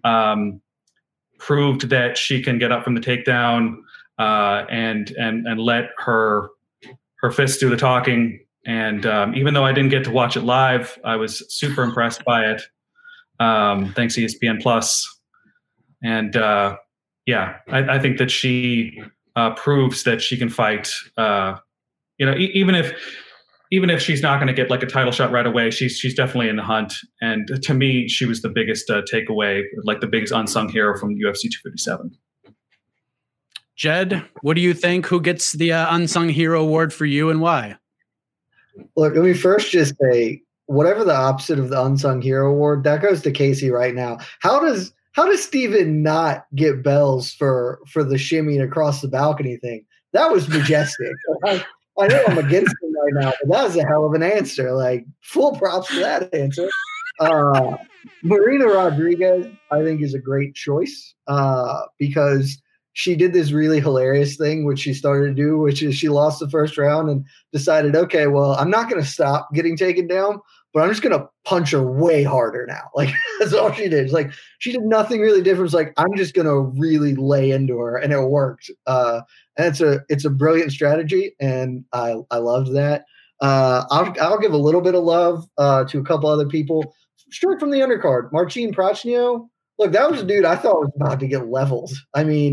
proved that she can get up from the takedown, and let her fists do the talking. And even though I didn't get to watch it live, I was super impressed by it. Thanks to ESPN Plus. And I think that she proves that she can fight. Even if she's not going to get a title shot right away, she's definitely in the hunt. And to me, she was the biggest takeaway, the biggest unsung hero from UFC 257. Jed, what do you think? Who gets the Unsung Hero Award for you, and why? Look, let me first just say, whatever the opposite of the Unsung Hero Award, that goes to Casey right now. How does Steven not get bells for the shimmying across the balcony thing? That was majestic. I know I'm against him right now, but that was a hell of an answer. Full props for that answer. Marina Rodriguez, I think, is a great choice because she did this really hilarious thing, which she started to do, which is she lost the first round and decided, okay, well, I'm not going to stop getting taken down, but I'm just going to punch her way harder now. That's all she did. It's she did nothing really different. It's I'm just going to really lay into her, and it worked. And it's a brilliant strategy, and I loved that. I'll give a little bit of love to a couple other people straight from the undercard. Marcin Prachnio, look, that was a dude I thought was about to get levels. I mean,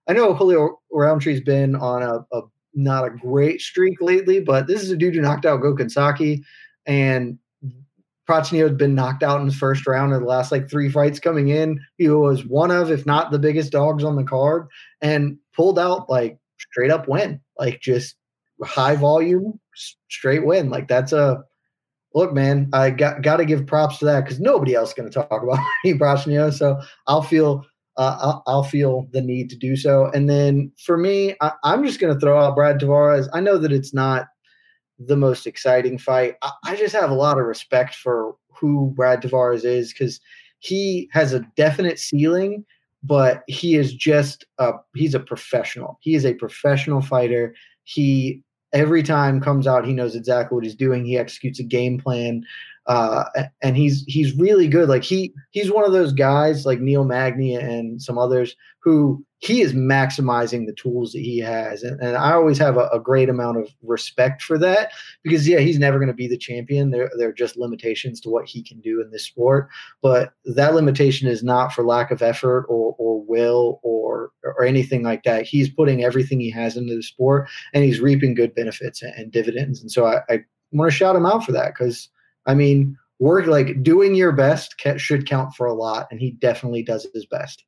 I know Julio Roundtree's been on a not a great streak lately, but this is a dude who knocked out Gokhan Saki, and Prachnio had been knocked out in the first round of the last like 3 fights coming in. He was one of, if not the biggest dogs on the card, and pulled out like straight up win, like just high volume, straight win. Like that's a look, man. I got to give props to that because nobody else is going to talk about Prachnio, so I'll feel the need to do so. And then for me, I'm just going to throw out Brad Tavares. I know that it's not the most exciting fight. I just have a lot of respect for who Brad Tavares is because he has a definite ceiling, but he is just he's a professional. He is a professional fighter. He every time comes out, he knows exactly what he's doing. He executes a game plan. And he's really good. Like he's one of those guys like Neil Magny and some others who he is maximizing the tools that he has. And I always have a great amount of respect for that because he's never going to be the champion. There are just limitations to what he can do in this sport, but that limitation is not for lack of effort or will or anything like that. He's putting everything he has into the sport and he's reaping good benefits and dividends. And so I want to shout him out for that because I mean, work like doing your best should count for a lot, and he definitely does his best.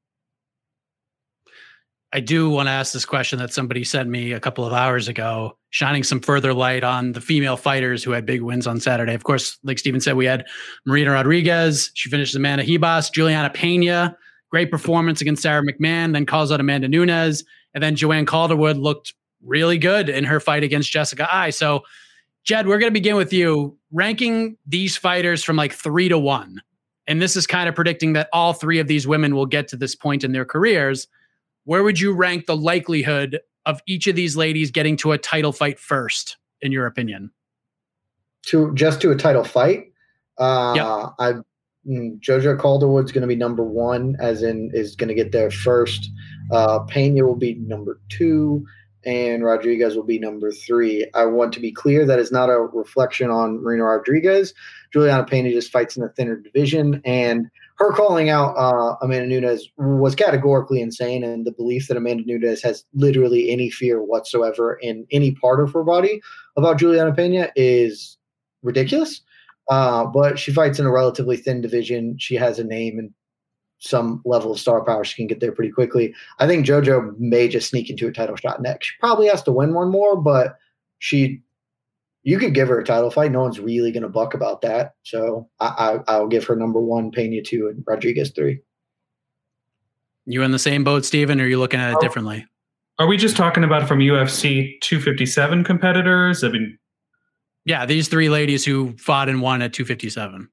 I do want to ask this question that somebody sent me a couple of hours ago, shining some further light on the female fighters who had big wins on Saturday. Of course, like Steven said, we had Marina Rodriguez. She finished Amanda Ribas, Juliana Pena, great performance against Sarah McMahon, then calls out Amanda Nunes. And then Joanne Calderwood looked really good in her fight against Jessica Ai. So, Jed, we're going to begin with you ranking these fighters from like 3 to 1. And this is kind of predicting that all 3 of these women will get to this point in their careers. Where would you rank the likelihood of each of these ladies getting to a title fight first, in your opinion? To a title fight? Yep. Jojo Calderwood's going to be number 1, as in is going to get there first. Pena will be number 2. And Rodriguez will be number 3. I want to be clear that is not a reflection on Marina Rodriguez. Juliana Pena just fights in a thinner division, and her calling out Amanda Nunes was categorically insane, and the belief that Amanda Nunes has literally any fear whatsoever in any part of her body about Juliana Pena is ridiculous. But she fights in a relatively thin division. She has a name and some level of star power. She can get there pretty quickly. I think JoJo may just sneak into a title shot next. She probably has to win one more, but you could give her a title fight. No one's really going to buck about that. So I'll give her number 1, Pena 2, and Rodriguez 3. You in the same boat, Steven, or are you looking at it differently? Are we just talking about from UFC 257 competitors? I mean, yeah, these 3 ladies who fought and won at 257.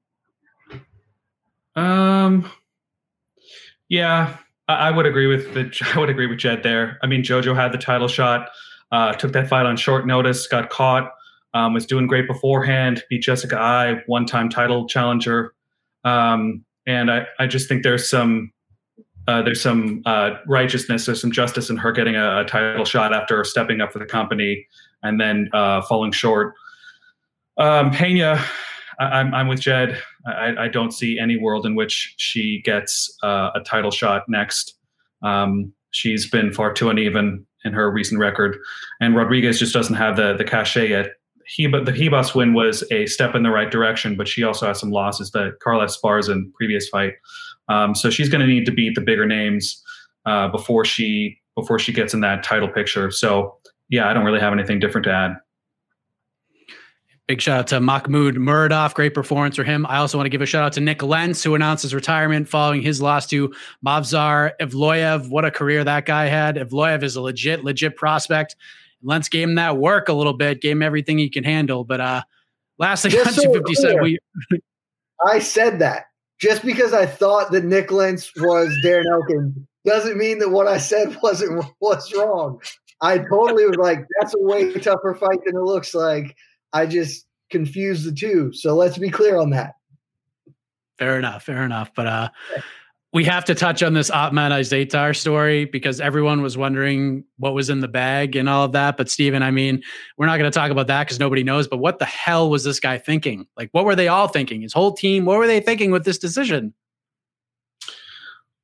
Yeah, I would agree with Jed there. I mean, JoJo had the title shot, took that fight on short notice, got caught, was doing great beforehand, beat Jessica Ai, one-time title challenger, and I just think there's some righteousness, there's some justice in her getting a title shot after stepping up for the company and then falling short. Pena, I'm with Jed. I don't see any world in which she gets a title shot next. She's been far too uneven in her recent record, and Rodriguez just doesn't have the cachet yet. The Ribas win was a step in the right direction, but she also has some losses. The Carla Esparza previous fight, so she's going to need to beat the bigger names before she gets in that title picture. So yeah, I don't really have anything different to add. Big shout out to Mahmoud Muradov. Great performance for him. I also want to give a shout out to Nick Lentz, who announced his retirement following his loss to Movsar Evloev. What a career that guy had. Evloev is a legit prospect. Lentz gave him that work a little bit, gave him everything he can handle. But last thing on 257, I said that. Just because I thought that Nick Lentz was Darren Elkins doesn't mean that what I said was wrong. I totally was like, that's a way tougher fight than it looks like. I just confused the two. So let's be clear on that. Fair enough. But we have to touch on this Ottman Azaitar story because everyone was wondering what was in the bag and all of that. But Steven, I mean, we're not going to talk about that because nobody knows. But what the hell was this guy thinking? Like, what were they all thinking? His whole team, what were they thinking with this decision?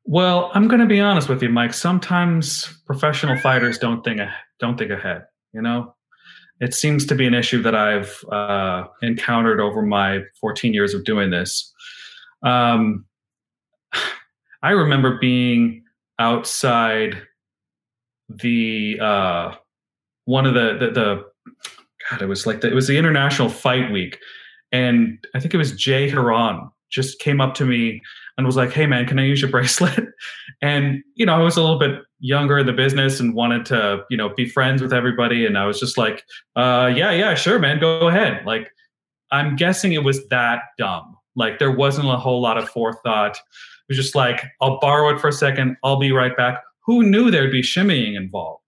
Well, I'm going to be honest with you, Mike. Sometimes professional fighters don't think ahead. You know, it seems to be an issue that I've encountered over my 14 years of doing this. I remember being outside the one of the God, it was the International Fight Week, and I think it was Jay Haran just came up to me and was like, "Hey man, can I use your bracelet?" And, you know, I was a little bit younger in the business and wanted to, you know, be friends with everybody. And I was just like, yeah, sure, man, go ahead. Like, I'm guessing it was that dumb. Like, there wasn't a whole lot of forethought. It was just like, I'll borrow it for a second. I'll be right back. Who knew there'd be shimmying involved?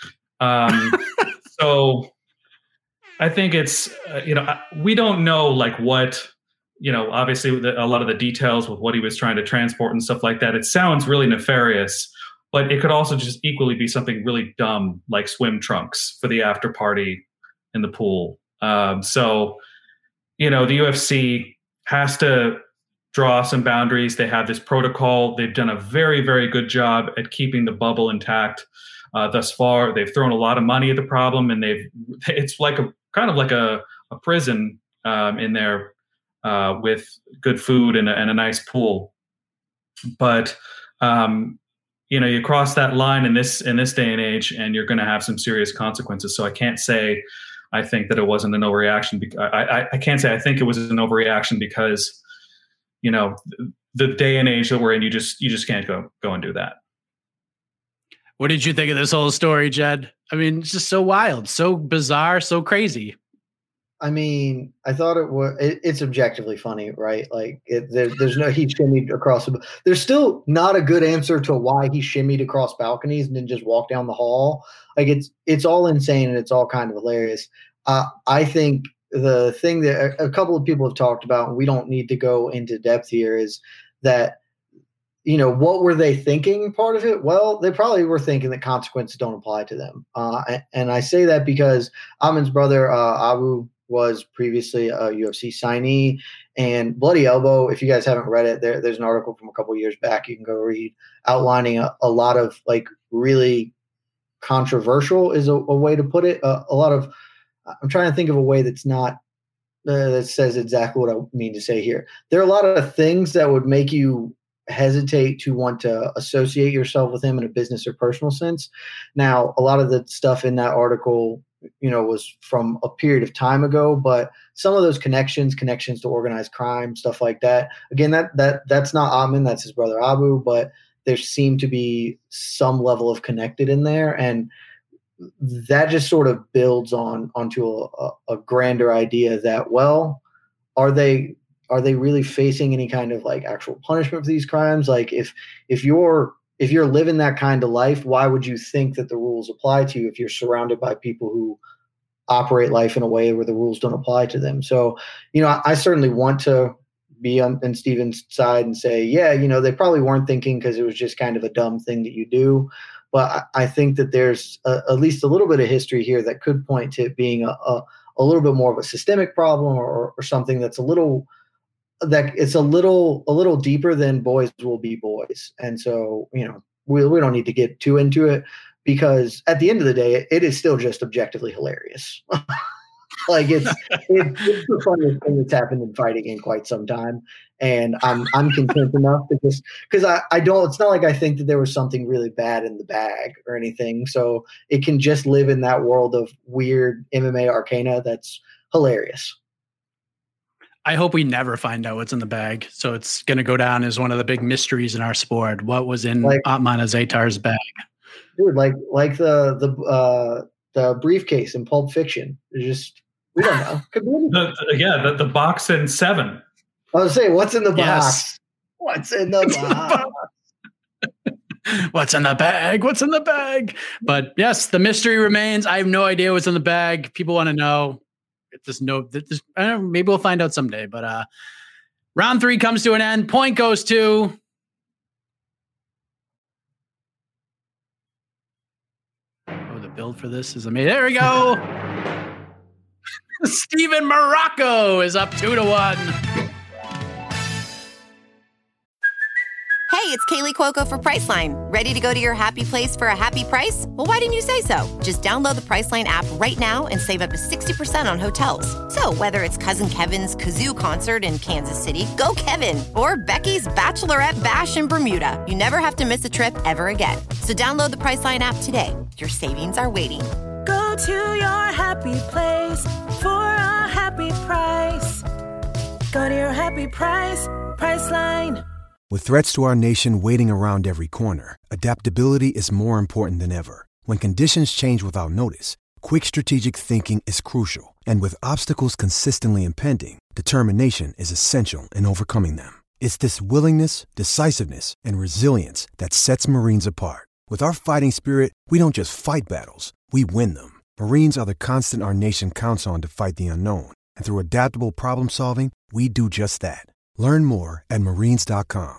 So I think it's, we don't know like what, obviously a lot of the details with what he was trying to transport and stuff like that. It sounds really nefarious, but it could also just equally be something really dumb, like swim trunks for the after party in the pool. So, the UFC has to draw some boundaries. They have this protocol. They've done a very, very good job at keeping the bubble intact thus far. They've thrown a lot of money at the problem, and it's like kind of like a prison in there with good food and a nice pool. But you cross that line in this day and age, and you're going to have some serious consequences. So I can't say I think that it wasn't an overreaction. I can't say I think it was an overreaction because the day and age that we're in, you just can't go and do that. What did you think of this whole story, Jed? I mean, it's just so wild, so bizarre, so crazy. I mean, I thought it's objectively funny, right? Like there's no, he shimmied across. There's still not a good answer to why he shimmied across balconies and then just walked down the hall. Like it's all insane and it's all kind of hilarious. I think the thing that a couple of people have talked about, and we don't need to go into depth here, is that, what were they thinking part of it? Well, they probably were thinking that consequences don't apply to them. And I say that because Amin's brother, Abu, was previously a UFC signee, and Bloody Elbow, if you guys haven't read it, there's an article from a couple of years back you can go read, outlining a lot of like really controversial is a way to put it. A lot of, I'm trying to think of a way that's not, that says exactly what I mean to say here. There are a lot of things that would make you hesitate to want to associate yourself with him in a business or personal sense. Now, a lot of the stuff in that article, was from a period of time ago, but some of those connections to organized crime, stuff like that. Again, that's not Amin, that's his brother Abu, but there seemed to be some level of connected in there. And that just sort of builds onto a grander idea that, well, are they really facing any kind of like actual punishment for these crimes? Like if you're living that kind of life, why would you think that the rules apply to you if you're surrounded by people who operate life in a way where the rules don't apply to them? So, I certainly want to be on Steven's side and say, yeah, they probably weren't thinking because it was just kind of a dumb thing that you do. But I think that there's at least a little bit of history here that could point to it being a little bit more of a systemic problem or something that's a little deeper than boys will be boys. And so, we don't need to get too into it because at the end of the day, it is still just objectively hilarious. Like it's the funniest thing that's happened in fighting in quite some time. And I'm content enough to just, because it's not like I think that there was something really bad in the bag or anything. So it can just live in that world of weird MMA arcana that's hilarious. I hope we never find out what's in the bag. So it's going to go down as one of the big mysteries in our sport. What was in Atman Azaitar's bag? Dude, like the briefcase in Pulp Fiction. We don't know. Could be the box in 7. I was saying, what's in the box? Yes. What's in the box? What's in the bag? What's in the bag? But yes, the mystery remains. I have no idea what's in the bag. People want to know. Maybe we'll find out someday. But round 3 comes to an end. Point goes to the build for this is amazing. There we go. Steven Morocco is up 2-1. Hey, it's Kaylee Cuoco for Priceline. Ready to go to your happy place for a happy price? Well, why didn't you say so? Just download the Priceline app right now and save up to 60% on hotels. So whether it's Cousin Kevin's Kazoo Concert in Kansas City, go Kevin, or Becky's Bachelorette Bash in Bermuda, you never have to miss a trip ever again. So download the Priceline app today. Your savings are waiting. Go to your happy place for a happy price. Go to your happy price, Priceline. With threats to our nation waiting around every corner, adaptability is more important than ever. When conditions change without notice, quick strategic thinking is crucial. And with obstacles consistently impending, determination is essential in overcoming them. It's this willingness, decisiveness, and resilience that sets Marines apart. With our fighting spirit, we don't just fight battles, we win them. Marines are the constant our nation counts on to fight the unknown. And through adaptable problem solving, we do just that. Learn more at marines.com.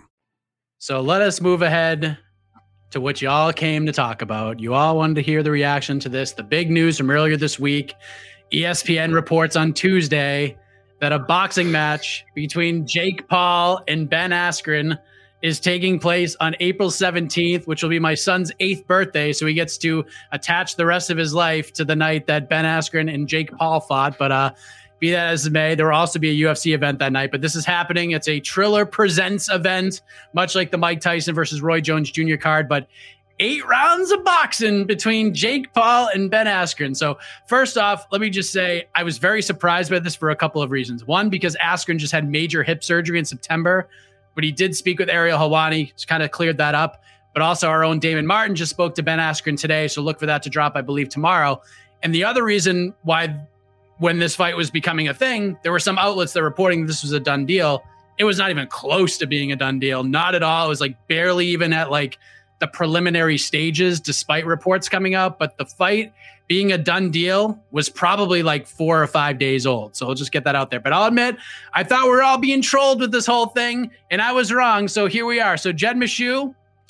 So let us move ahead to what you all came to talk about. You all wanted to hear the reaction to this. The big news from earlier this week, ESPN reports on Tuesday that a boxing match between Jake Paul and Ben Askren is taking place on April 17th, which will be my son's 8th birthday. So he gets to attach the rest of his life to the night that Ben Askren and Jake Paul fought. But be that as it may, there will also be a UFC event that night. But this is happening. It's a Triller Presents event, much like the Mike Tyson versus Roy Jones Jr. card. But 8 rounds of boxing between Jake Paul and Ben Askren. So first off, let me just say I was very surprised by this for a couple of reasons. One, because Askren just had major hip surgery in September, but he did speak with Ariel Helwani, just kind of cleared that up. But also our own Damon Martin just spoke to Ben Askren today, so look for that to drop, I believe, tomorrow. And the other reason why when this fight was becoming a thing, there were some outlets that were reporting this was a done deal. It was not even close to being a done deal. Not at all. It was like barely even at like the preliminary stages, despite reports coming out. But the fight being a done deal was probably like 4 or 5 days old. So I'll just get that out there. But I'll admit, I thought we were all being trolled with this whole thing, and I was wrong. So here we are. So Jed Meshew,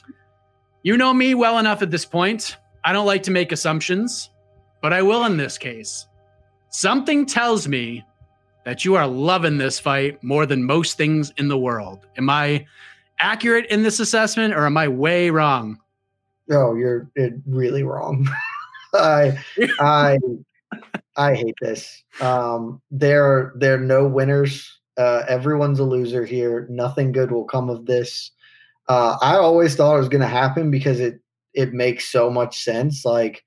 you know me well enough at this point. I don't like to make assumptions, but I will in this case. Something tells me that you are loving this fight more than most things in the world. Am I accurate in this assessment, or am I way wrong? No, you're really wrong. I hate this. There are no winners. Everyone's a loser here. Nothing good will come of this. I always thought it was going to happen because it makes so much sense. Like,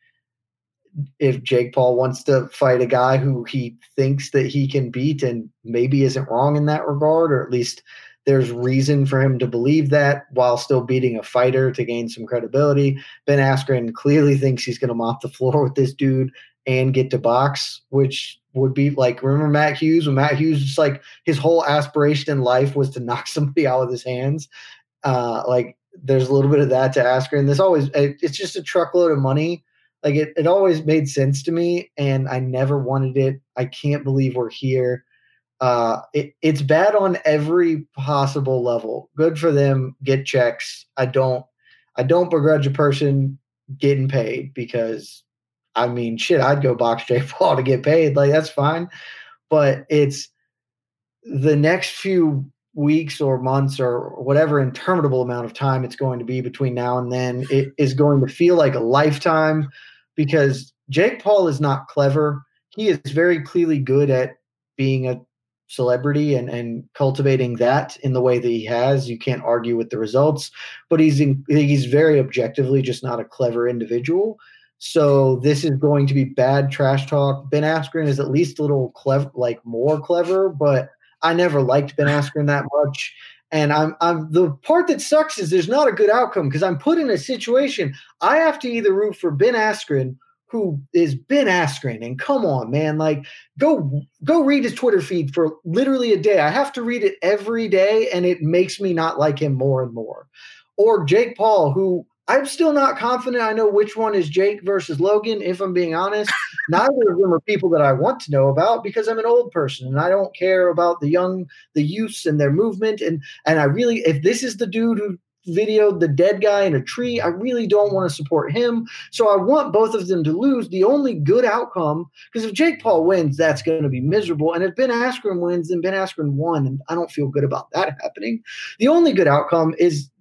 if Jake Paul wants to fight a guy who he thinks that he can beat and maybe isn't wrong in that regard, or at least there's reason for him to believe that while still beating a fighter to gain some credibility. Ben Askren clearly thinks he's going to mop the floor with this dude and get to box, which would be like, remember Matt Hughes? When Matt Hughes, just like his whole aspiration in life was to knock somebody out with his hands. Like there's a little bit of that to Askren. It's just a truckload of money. Like it always made sense to me, and I never wanted it. I can't believe we're here. It's bad on every possible level. Good for them. Get checks. I don't begrudge a person getting paid because, I mean, shit, I'd go box Jake Paul to get paid. Like that's fine. But it's the next few weeks or months or whatever interminable amount of time it's going to be between now and then. It is going to feel like a lifetime because Jake Paul is not clever. He is very clearly good at being a celebrity and cultivating that in the way that he has. You can't argue with the results, but he's very objectively just not a clever individual. So this is going to be bad trash talk. Ben Askren is at least a little clever, like more clever, but I never liked Ben Askren that much. And I'm the part that sucks is there's not a good outcome because I'm put in a situation I have to either root for Ben Askren, who is Ben Askren, and come on, man, like go read his Twitter feed for literally a day. I have to read it every day, and it makes me not like him more and more. Or Jake Paul, who I'm still not confident I know which one is Jake versus Logan, if I'm being honest. Neither of them are people that I want to know about because I'm an old person and I don't care about the youths and their movement. And I really, if this is the dude who videoed the dead guy in a tree, I really don't want to support him. So I want both of them to lose. The only good outcome, because if Jake Paul wins, that's going to be miserable. And if Ben Askren wins, then Ben Askren won. And I don't feel good about that happening. The only good outcome is that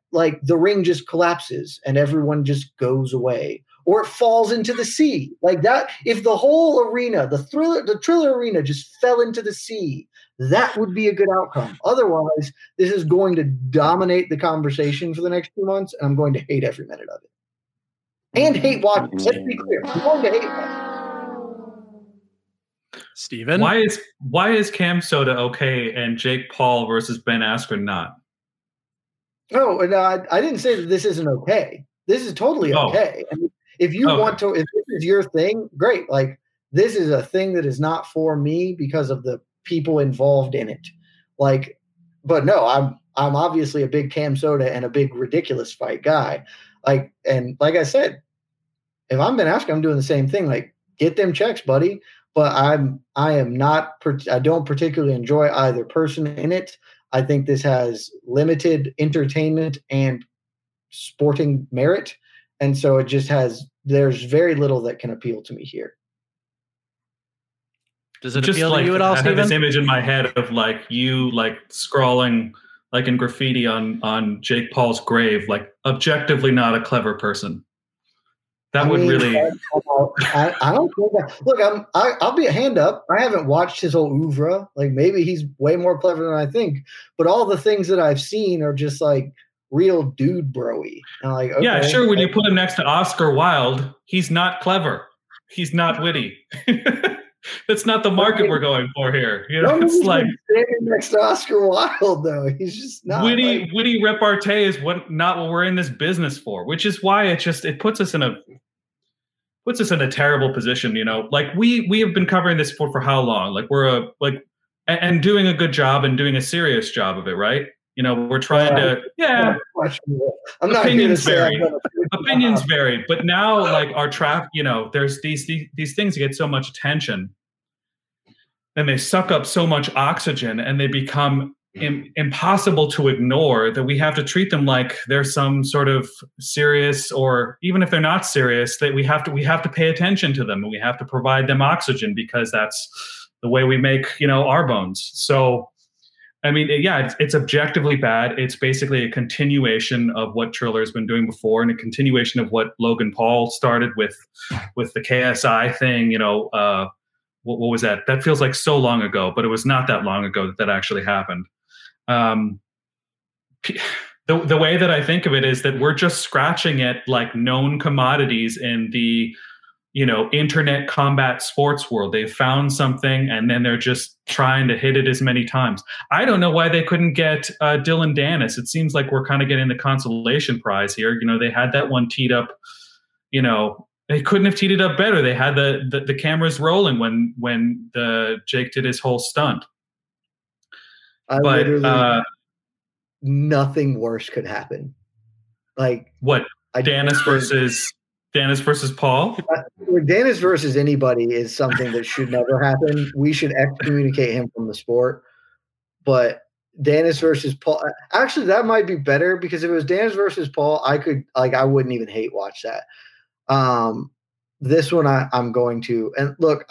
like the ring just collapses and everyone just goes away, or it falls into the sea like that. If the whole arena, the Triller arena just fell into the sea, that would be a good outcome. Otherwise, this is going to dominate the conversation for the next 2 months, and I'm going to hate every minute of it. And hate watching. Let's be clear. I'm going to hate watching. Steven? Why is Cam Soda okay and Jake Paul versus Ben Askren not? No, I didn't say that this isn't okay. This is totally okay. I mean, if you want to, if this is your thing, great. Like, this is a thing that is not for me because of the people involved in it. Like, but no, I'm obviously a big Cam Soda and a big ridiculous fight guy. Like, and like I said, if I'm Ben Askren, I'm doing the same thing. Like, get them checks, buddy. But I don't particularly enjoy either person in it. I think this has limited entertainment and sporting merit. And so there's very little that can appeal to me here. Does it appeal to you at all, Steven? I have this image in my head of like you like scrawling like in graffiti on Jake Paul's grave, like objectively not a clever person. I don't think that. Look, I'll be a hand up. I haven't watched his whole oeuvre. Like, maybe he's way more clever than I think. But all the things that I've seen are just like real dude bro-y. And like, okay, yeah, sure. When you put him next to Oscar Wilde, he's not clever. He's not witty. That's not the market we're going for here. You know, it's like standing next to Oscar Wilde, though. He's just not witty repartee is not what we're in this business for. Which is why it puts us in a terrible position. You know, like we have been covering this sport for how long? Like and doing a good job and doing a serious job of it, right? You know, we're trying to I'm not opinions vary. Opinions vary, but now like our traffic, you know, there's these things that get so much attention and they suck up so much oxygen and they become impossible to ignore that we have to treat them like they're some sort of serious, or even if they're not serious, that we have to pay attention to them and we have to provide them oxygen because that's the way we make, you know, our bones. So I mean, yeah, it's objectively bad. It's basically a continuation of what Triller's been doing before, and a continuation of what Logan Paul started with the KSI thing. You know, what was that? That feels like so long ago, but it was not that long ago that actually happened. The way that I think of it is that we're just scratching at like known commodities in the, you know, internet combat sports world. They found something and then they're just trying to hit it as many times. I don't know why they couldn't get Dylan Dennis. It seems like we're kind of getting the consolation prize here. You know, they had that one teed up, you know, they couldn't have teed it up better. They had the cameras rolling when the Jake did his whole stunt. Nothing worse could happen. Like what? Dennis versus Paul? Dennis versus anybody is something that should never happen. We should excommunicate him from the sport. But Dennis versus Paul, actually, that might be better, because if it was Dennis versus Paul, I wouldn't even hate watch that. This one I'm going to, and look,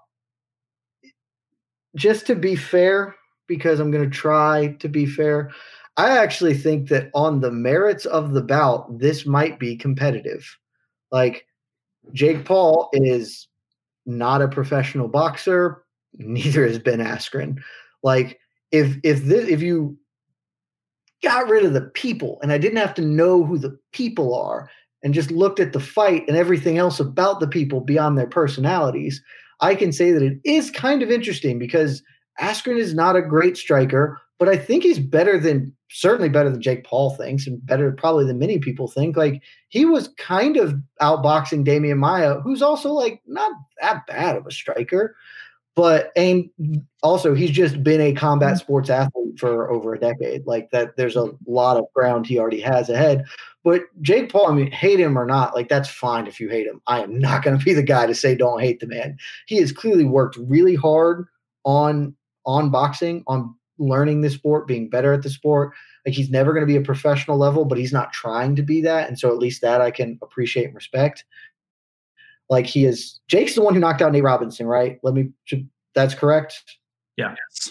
just to be fair, because I'm going to try to be fair, I actually think that on the merits of the bout, this might be competitive. Like, Jake Paul is not a professional boxer. Neither is Ben Askren. Like, if you got rid of the people and I didn't have to know who the people are and just looked at the fight and everything else about the people beyond their personalities, I can say that it is kind of interesting, because Askren is not a great striker, but I think he's certainly better than Jake Paul thinks, and better probably than many people think. Like, he was kind of outboxing Damian Maia, who's also like not that bad of a striker, and also he's just been a combat sports athlete for over a decade. Like, that, there's a lot of ground he already has ahead. But Jake Paul, I mean, hate him or not, like, that's fine if you hate him. I am not going to be the guy to say don't hate the man. He has clearly worked really hard on boxing, on learning the sport, being better at the sport. Like, he's never going to be a professional level, but he's not trying to be that. And so at least that I can appreciate and respect. Like, Jake's the one who knocked out Nate Robinson, right? That's correct. Yeah.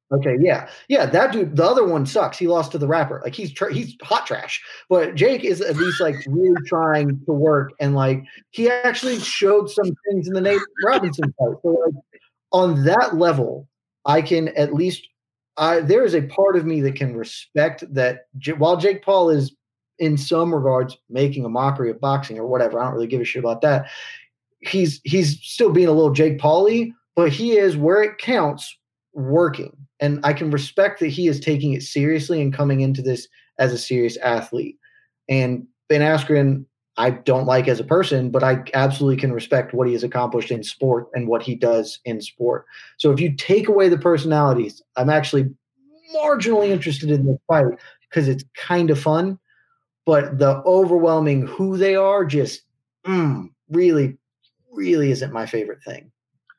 Okay, yeah, that dude. The other one sucks. He lost to the rapper. Like he's hot trash. But Jake is at least like really trying to work, and like he actually showed some things in the Nate Robinson fight. So like on that level, I can at least. There is a part of me that can respect that. While Jake Paul is in some regards making a mockery of boxing or whatever, I don't really give a shit about that. He's still being a little Jake Paul-y, but he is where it counts working. And I can respect that he is taking it seriously and coming into this as a serious athlete. And Ben Askren, I don't like as a person, but I absolutely can respect what he has accomplished in sport and what he does in sport. So if you take away the personalities, I'm actually marginally interested in this fight because it's kind of fun. But the overwhelming who they are just really, really isn't my favorite thing.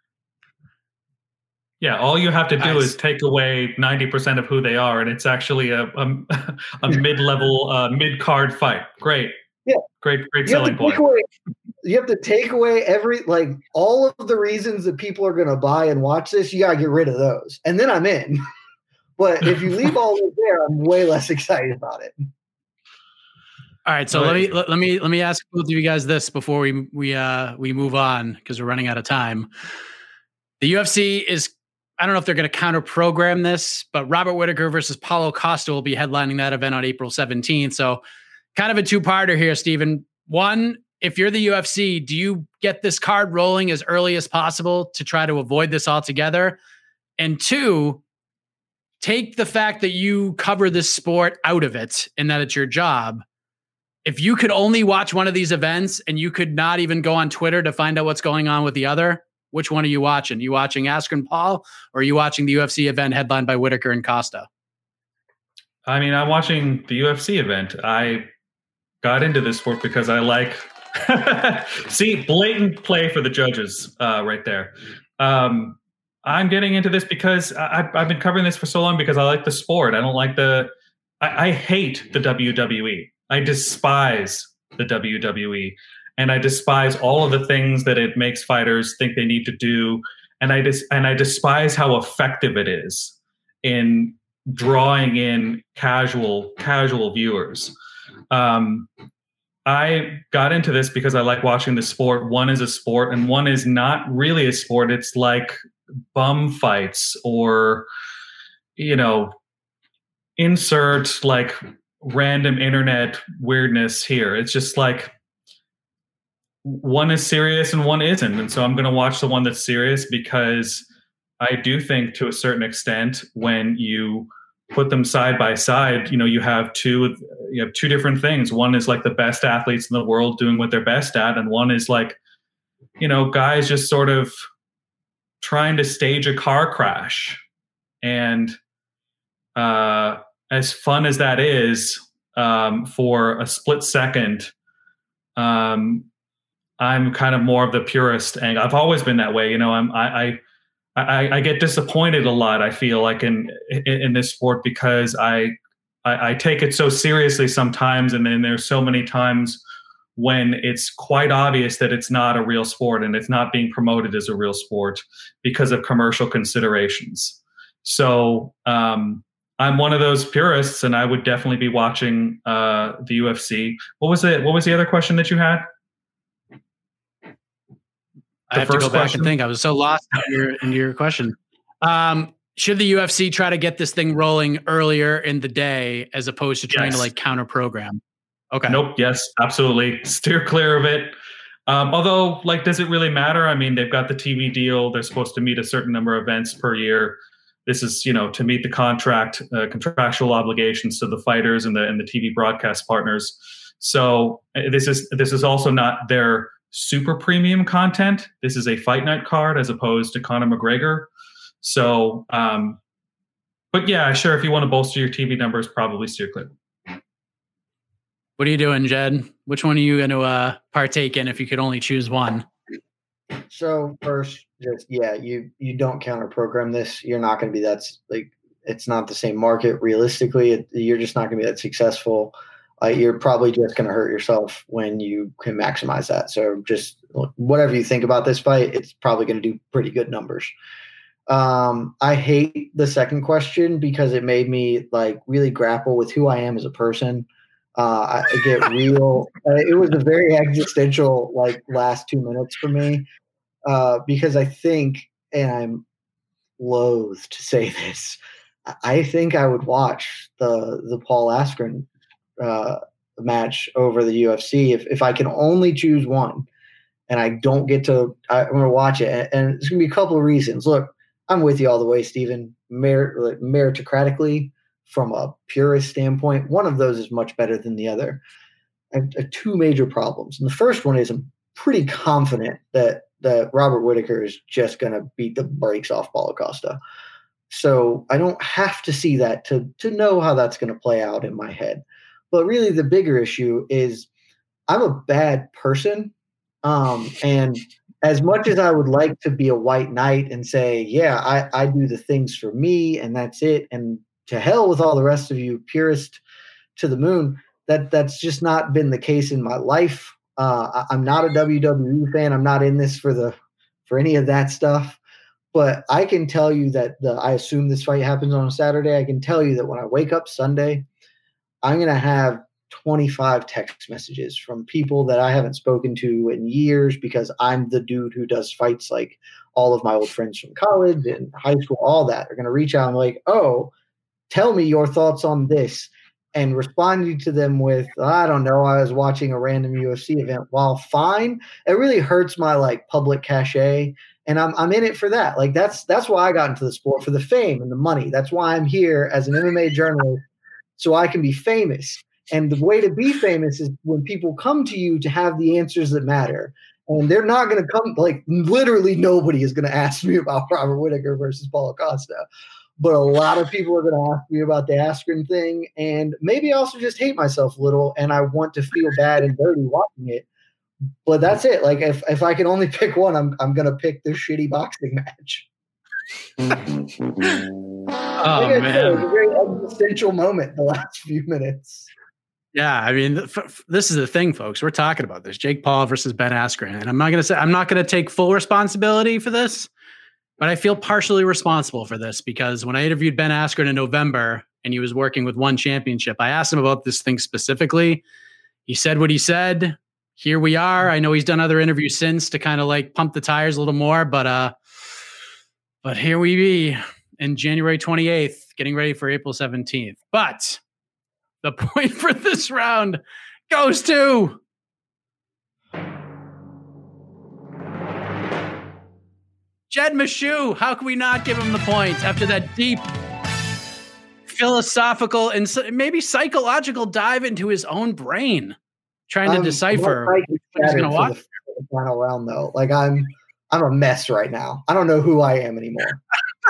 Yeah, all you have to do is take away 90% of who they are, and it's actually a mid-level, mid-card fight. Great. Yeah. Great selling point. You have to take away all of the reasons that people are going to buy and watch this. You got to get rid of those. And then I'm in. But if you leave all of it there, I'm way less excited about it. All right, so let me ask both of you guys this before we move on, because we're running out of time. The UFC is, I don't know if they're going to counter program this, but Robert Whittaker versus Paulo Costa will be headlining that event on April 17th. So kind of a two-parter here, Stephen. One, if you're the UFC, do you get this card rolling as early as possible to try to avoid this altogether? And two, take the fact that you cover this sport out of it and that it's your job. If you could only watch one of these events and you could not even go on Twitter to find out what's going on with the other, which one are you watching? You watching Askren Paul, or are you watching the UFC event headlined by Whittaker and Costa? I mean, I'm watching the UFC event. I got into this sport because I like see blatant play for the judges right there. I'm getting into this because I've been covering this for so long because I like the sport. I don't like I hate the WWE. I despise the WWE. And I despise all of the things that it makes fighters think they need to do. And I despise how effective it is in drawing in casual viewers. I got into this because I like watching the sport. One is a sport and one is not really a sport. It's like bum fights or, insert like random internet weirdness here. It's just like, one is serious and one isn't. And so I'm going to watch the one that's serious because I do think to a certain extent when you put them side by side, you have two different things. One is like the best athletes in the world doing what they're best at. And one is like, guys just sort of trying to stage a car crash. And as fun as that is for a split second, I'm kind of more of the purist, and I've always been that way. I get disappointed a lot. I feel like in this sport because I take it so seriously sometimes, and then there's so many times when it's quite obvious that it's not a real sport and it's not being promoted as a real sport because of commercial considerations. So I'm one of those purists, and I would definitely be watching the UFC. What was the other question that you had? I have to go back and think. I was so lost in your question. Should the UFC try to get this thing rolling earlier in the day as opposed to trying to like counter program? Okay. Nope. Yes, absolutely. Steer clear of it. Although, like, does it really matter? I mean, they've got the TV deal. They're supposed to meet a certain number of events per year. This is, to meet the contractual obligations to the fighters and the TV broadcast partners. So this is also not their super premium content. This is a fight night card as opposed to Conor McGregor. So, but yeah, sure. If you want to bolster your TV numbers, probably steer clear. What are you doing, Jed? Which one are you going to partake in if you could only choose one? So first, you don't counter program this. You're not going to be it's not the same market. Realistically, you're just not going to be that successful. You're probably just going to hurt yourself when you can maximize that. So just whatever you think about this fight, it's probably going to do pretty good numbers. I hate the second question because it made me like really grapple with who I am as a person. I get real. It was a very existential like last 2 minutes for me because I think, and I'm loath to say this, I think I would watch the Paul Askren match over the UFC if I can only choose one, and I don't get to. I'm going to watch it, and there's going to be a couple of reasons. Look, I'm with you all the way, Stephen. Meritocratically, from a purist standpoint, one of those is much better than the other. I have two major problems. And the first one is I'm pretty confident that Robert Whittaker is just going to beat the brakes off Paulo Costa. So I don't have to see that to know how that's going to play out in my head. But really the bigger issue is I'm a bad person. And as much as I would like to be a white knight and say, yeah, I do the things for me and that's it, and to hell with all the rest of you, purist to the moon, that's just not been the case in my life. I'm not a WWE fan. I'm not in this for any of that stuff. But I can tell you that I assume this fight happens on a Saturday. I can tell you that when I wake up Sunday, I'm going to have 25 text messages from people that I haven't spoken to in years because I'm the dude who does fights like all of my old friends from college and high school, all that. They're going to reach out and like, oh, tell me your thoughts on this, and responding to them with, I don't know, I was watching a random UFC event. While fine, it really hurts my like public cachet, and I'm in it for that. Like that's why I got into the sport, for the fame and the money. That's why I'm here as an MMA journalist, so I can be famous. And the way to be famous is when people come to you to have the answers that matter. And they're not going to come, like literally nobody is going to ask me about Robert Whittaker versus Paulo Costa. But a lot of people are going to ask me about the Askren thing, and maybe I also just hate myself a little, and I want to feel bad and dirty watching it. But that's it. Like if I can only pick one, I'm going to pick this shitty boxing match. Oh man, it was a very existential moment the last few minutes. Yeah, I mean, this is the thing, folks. We're talking about this: Jake Paul versus Ben Askren, and I'm not going to take full responsibility for this. But I feel partially responsible for this because when I interviewed Ben Askren in November and he was working with One Championship, I asked him about this thing specifically. He said what he said. Here we are. I know he's done other interviews since to kind of like pump the tires a little more, but here we be in January 28th, getting ready for April 17th. But the point for this round goes to Jed Meshew. How can we not give him the point after that deep philosophical and maybe psychological dive into his own brain, trying to decipher what he's going to watch? The final round, though, like I'm a mess right now. I don't know who I am anymore.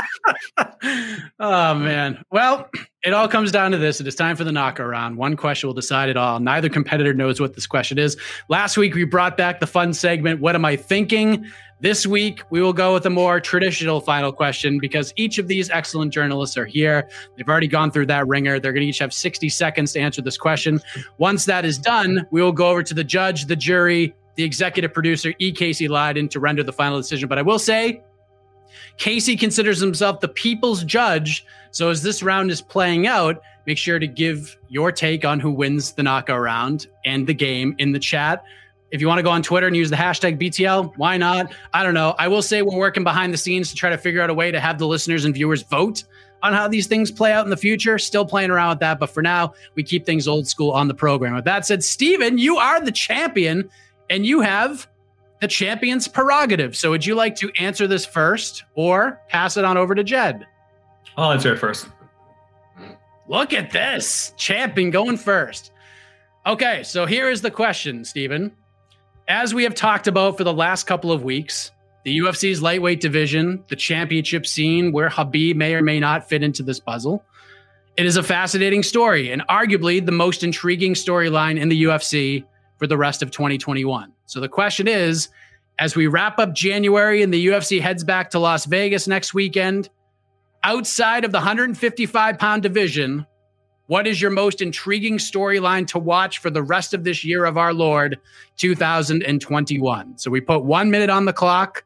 Oh man. Well, it all comes down to this. It is time for the knockout round. One question will decide it all. Neither competitor knows what this question is. Last week we brought back the fun segment, What Am I Thinking? This week we will go with a more traditional final question because each of these excellent journalists are here. They've already gone through that ringer. They're going to each have 60 seconds to answer this question. Once that is done, we will go over to the judge, the jury, the executive producer, E. Casey Leydon, to render the final decision. But I will say, Casey considers himself the people's judge. So as this round is playing out, make sure to give your take on who wins the knockout round and the game in the chat. If you want to go on Twitter and use the hashtag BTL, why not? I don't know. I will say we're working behind the scenes to try to figure out a way to have the listeners and viewers vote on how these things play out in the future. Still playing around with that. But for now, we keep things old school on the program. With that said, Steven, you are the champion and you have the champion's prerogative. So would you like to answer this first or pass it on over to Jed? I'll answer it first. Look at this. Champion going first. Okay, so here is the question, Steven. As we have talked about for the last couple of weeks, the UFC's lightweight division, the championship scene where Khabib may or may not fit into this puzzle. It is a fascinating story and arguably the most intriguing storyline in the UFC for the rest of 2021. So the question is, as we wrap up January and the UFC heads back to Las Vegas next weekend, outside of the 155-pound division, what is your most intriguing storyline to watch for the rest of this year of our Lord, 2021? So we put 1 minute on the clock.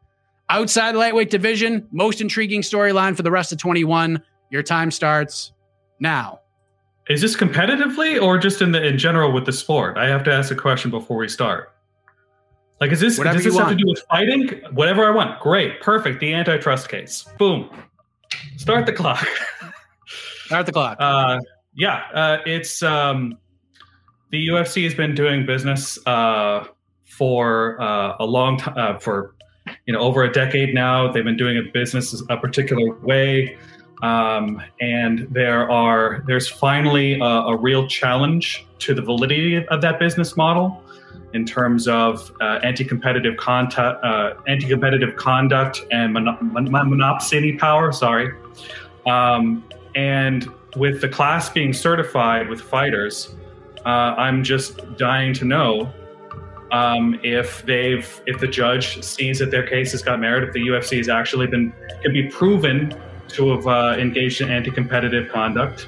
Outside the lightweight division, most intriguing storyline for the rest of 21. Your time starts now. Is this competitively or just in general with the sport? I have to ask a question before we start. Like, does this have to do with fighting? Whatever I want. Great. Perfect. The antitrust case. Boom. Start the clock. Start the clock. It's the UFC has been doing business for a long time, for over a decade now. They've been doing a business a particular way, and there's finally a real challenge to the validity of that business model in terms of anti-competitive conduct and monopsony power. Sorry, and with the class being certified with fighters, I'm just dying to know if the judge sees that their case has got merit, if the UFC has actually can be proven to have engaged in anti-competitive conduct.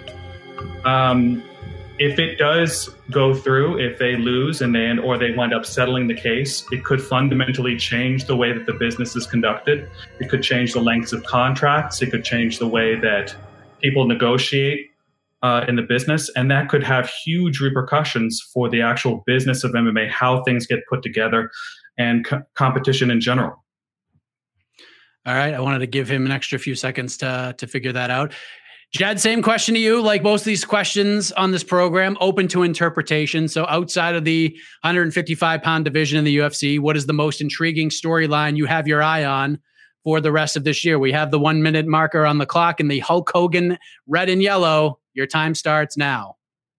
If it does go through, if they lose or they wind up settling the case, it could fundamentally change the way that the business is conducted. It could change the lengths of contracts. It could change the way that people negotiate in the business, and that could have huge repercussions for the actual business of MMA, how things get put together, and competition in general. All right, I wanted to give him an extra few seconds to figure that out. Jed, same question to you. Like most of these questions on this program, open to interpretation. So outside of the 155-pound division in the UFC, what is the most intriguing storyline you have your eye on for the rest of this year? We have the 1 minute marker on the clock in the Hulk Hogan red and yellow. Your time starts now.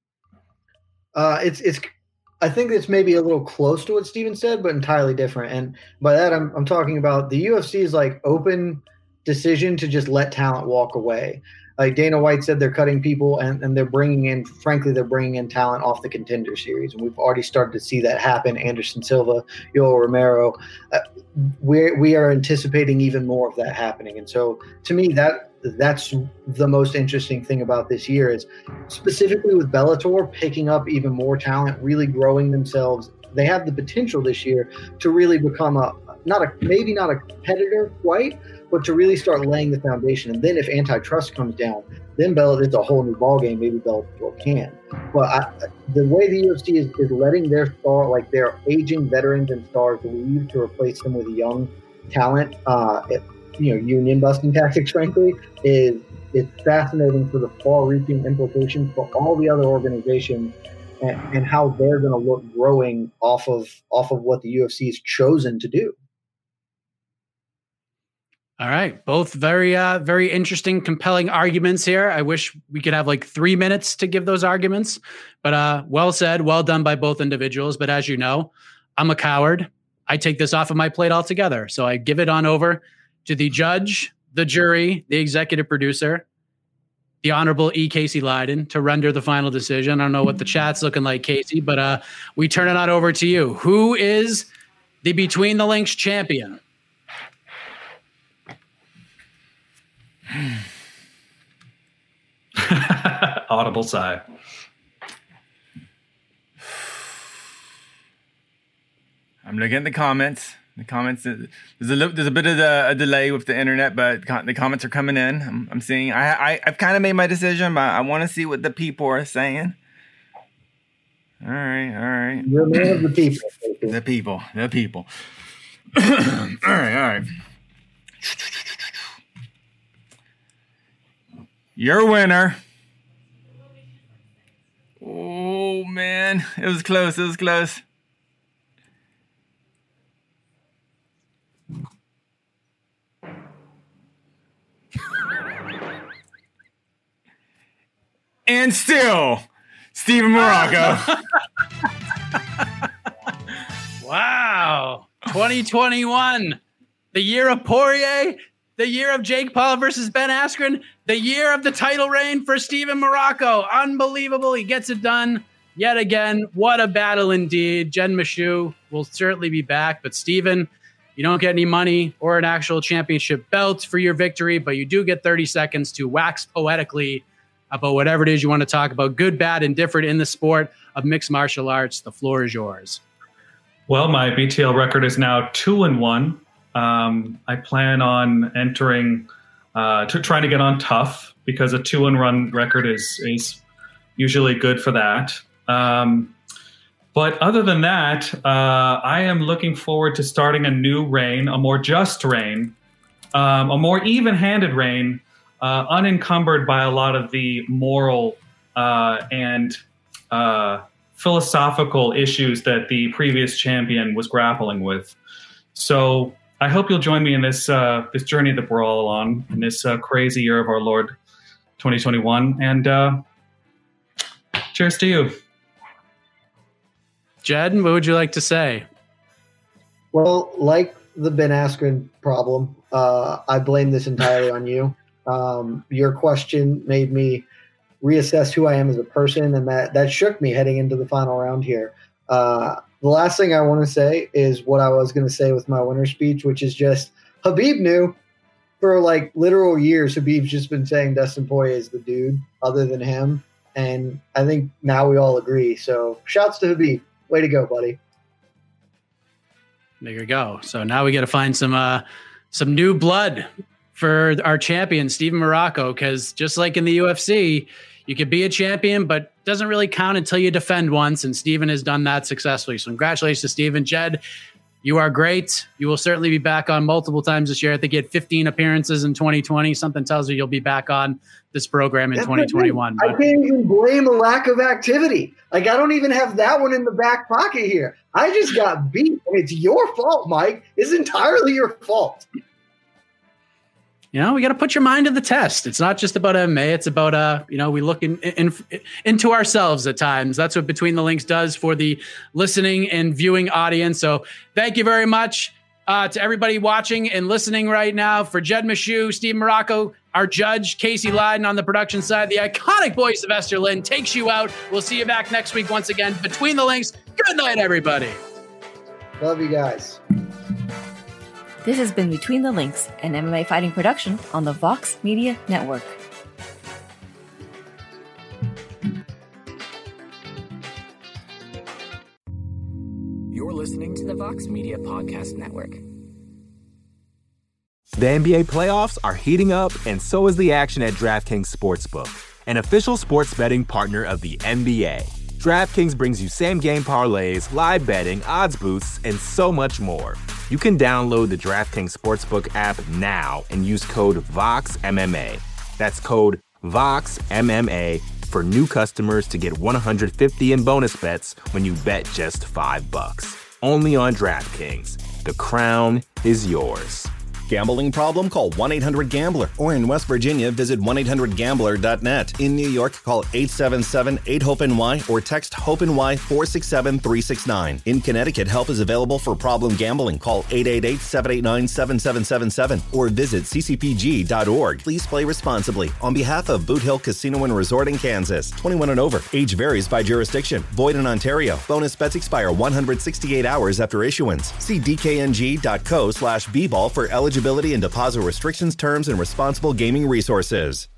I think it's maybe a little close to what Steven said, but entirely different. And by that, I'm talking about the UFC's like open decision to just let talent walk away. Like Dana White said, they're cutting people and they're bringing in talent off the Contender Series. And we've already started to see that happen. Anderson Silva, Yoel Romero. We are anticipating even more of that happening. And so to me, that's the most interesting thing about this year is specifically with Bellator picking up even more talent, really growing themselves. They have the potential this year to really become maybe not a competitor quite, but to really start laying the foundation. And then if antitrust comes down, then it's a whole new ballgame. Maybe Bellator can. But the way the UFC is letting their their aging veterans and stars leave to replace them with young talent, union busting tactics, frankly, it's fascinating for the far-reaching implications for all the other organizations and how they're going to look growing off of what the UFC has chosen to do. All right. Both very, very interesting, compelling arguments here. I wish we could have like 3 minutes to give those arguments, but well said, well done by both individuals. But as you know, I'm a coward. I take this off of my plate altogether. So I give it on over to the judge, the jury, the executive producer, the Honorable E. Casey Leydon, to render the final decision. I don't know what the chat's looking like, Casey, but we turn it on over to you. Who is the Between the Links champion? Audible sigh. I'm looking at the comments. There's a bit of a delay with the internet, but the comments are coming in. I'm seeing. I've kind of made my decision, but I want to see what the people are saying. All right. You're a man of the people. The people. All right. Your winner. Oh, man. It was close. And still, Steven Marrocco. Wow. 2021. The year of Poirier. The year of Jake Paul versus Ben Askren. The year of the title reign for Steven Marrocco. Unbelievable. He gets it done yet again. What a battle indeed. Jen Meshew will certainly be back. But Steven, you don't get any money or an actual championship belt for your victory, but you do get 30 seconds to wax poetically about whatever it is you want to talk about, good, bad, and different in the sport of mixed martial arts. The floor is yours. Well, my BTL record is now 2-1. I plan on entering, trying to get on Tough, because a 2-run record is usually good for that. But other than that, I am looking forward to starting a new reign, a more just reign, a more even-handed reign, unencumbered by a lot of the moral and philosophical issues that the previous champion was grappling with. So I hope you'll join me in this this journey that we're all on, in this crazy year of our Lord 2021. And cheers to you. Jed, what would you like to say? Well, like the Ben Askren problem, I blame this entirely on you. Your question made me reassess who I am as a person, and that shook me heading into the final round here. The last thing I want to say is what I was going to say with my winner speech, which is just Khabib knew for like literal years. Khabib's just been saying Dustin Poirier is the dude other than him. And I think now we all agree. So shouts to Khabib. Way to go, buddy. There you go. So now we got to find some new blood for our champion, Steven Marrocco, because just like in the UFC, you could be a champion, but it doesn't really count until you defend once, and Steven has done that successfully. So congratulations to Steven. Jed, you are great. You will certainly be back on multiple times this year. I think you had 15 appearances in 2020. Something tells you you'll be back on this program in 2021. I can't even blame a lack of activity. Like, I don't even have that one in the back pocket here. I just got beat, and it's your fault, Mike. It's entirely your fault. You know, we got to put your mind to the test. It's not just about MMA. It's about, we look into ourselves at times. That's what Between the Links does for the listening and viewing audience. So thank you very much to everybody watching and listening right now. For Jed Meshew, Steve Marrocco, our judge, Casey Lyden on the production side, the iconic voice of Esther Lynn takes you out. We'll see you back next week once again. Between the Links. Good night, everybody. Love you guys. This has been Between the Links, an MMA fighting production on the Vox Media Network. You're listening to the Vox Media Podcast Network. The NBA playoffs are heating up, and so is the action at DraftKings Sportsbook, an official sports betting partner of the NBA. DraftKings brings you same-game parlays, live betting, odds boosts, and so much more. You can download the DraftKings Sportsbook app now and use code VOXMMA. That's code VOXMMA for new customers to get $150 in bonus bets when you bet just $5. Only on DraftKings. The crown is yours. Gambling problem? Call 1-800-GAMBLER. Or in West Virginia, visit 1-800-GAMBLER.net. In New York, call 877-8-HOPE-NY or text HOPE-NY 467-369. In Connecticut, help is available for problem gambling. Call 888-789-7777 or visit ccpg.org. Please play responsibly. On behalf of Boot Hill Casino and Resort in Kansas, 21 and over. Age varies by jurisdiction. Void in Ontario. Bonus bets expire 168 hours after issuance. See dkng.co/bball for eligibility and deposit restrictions, terms, and responsible gaming resources.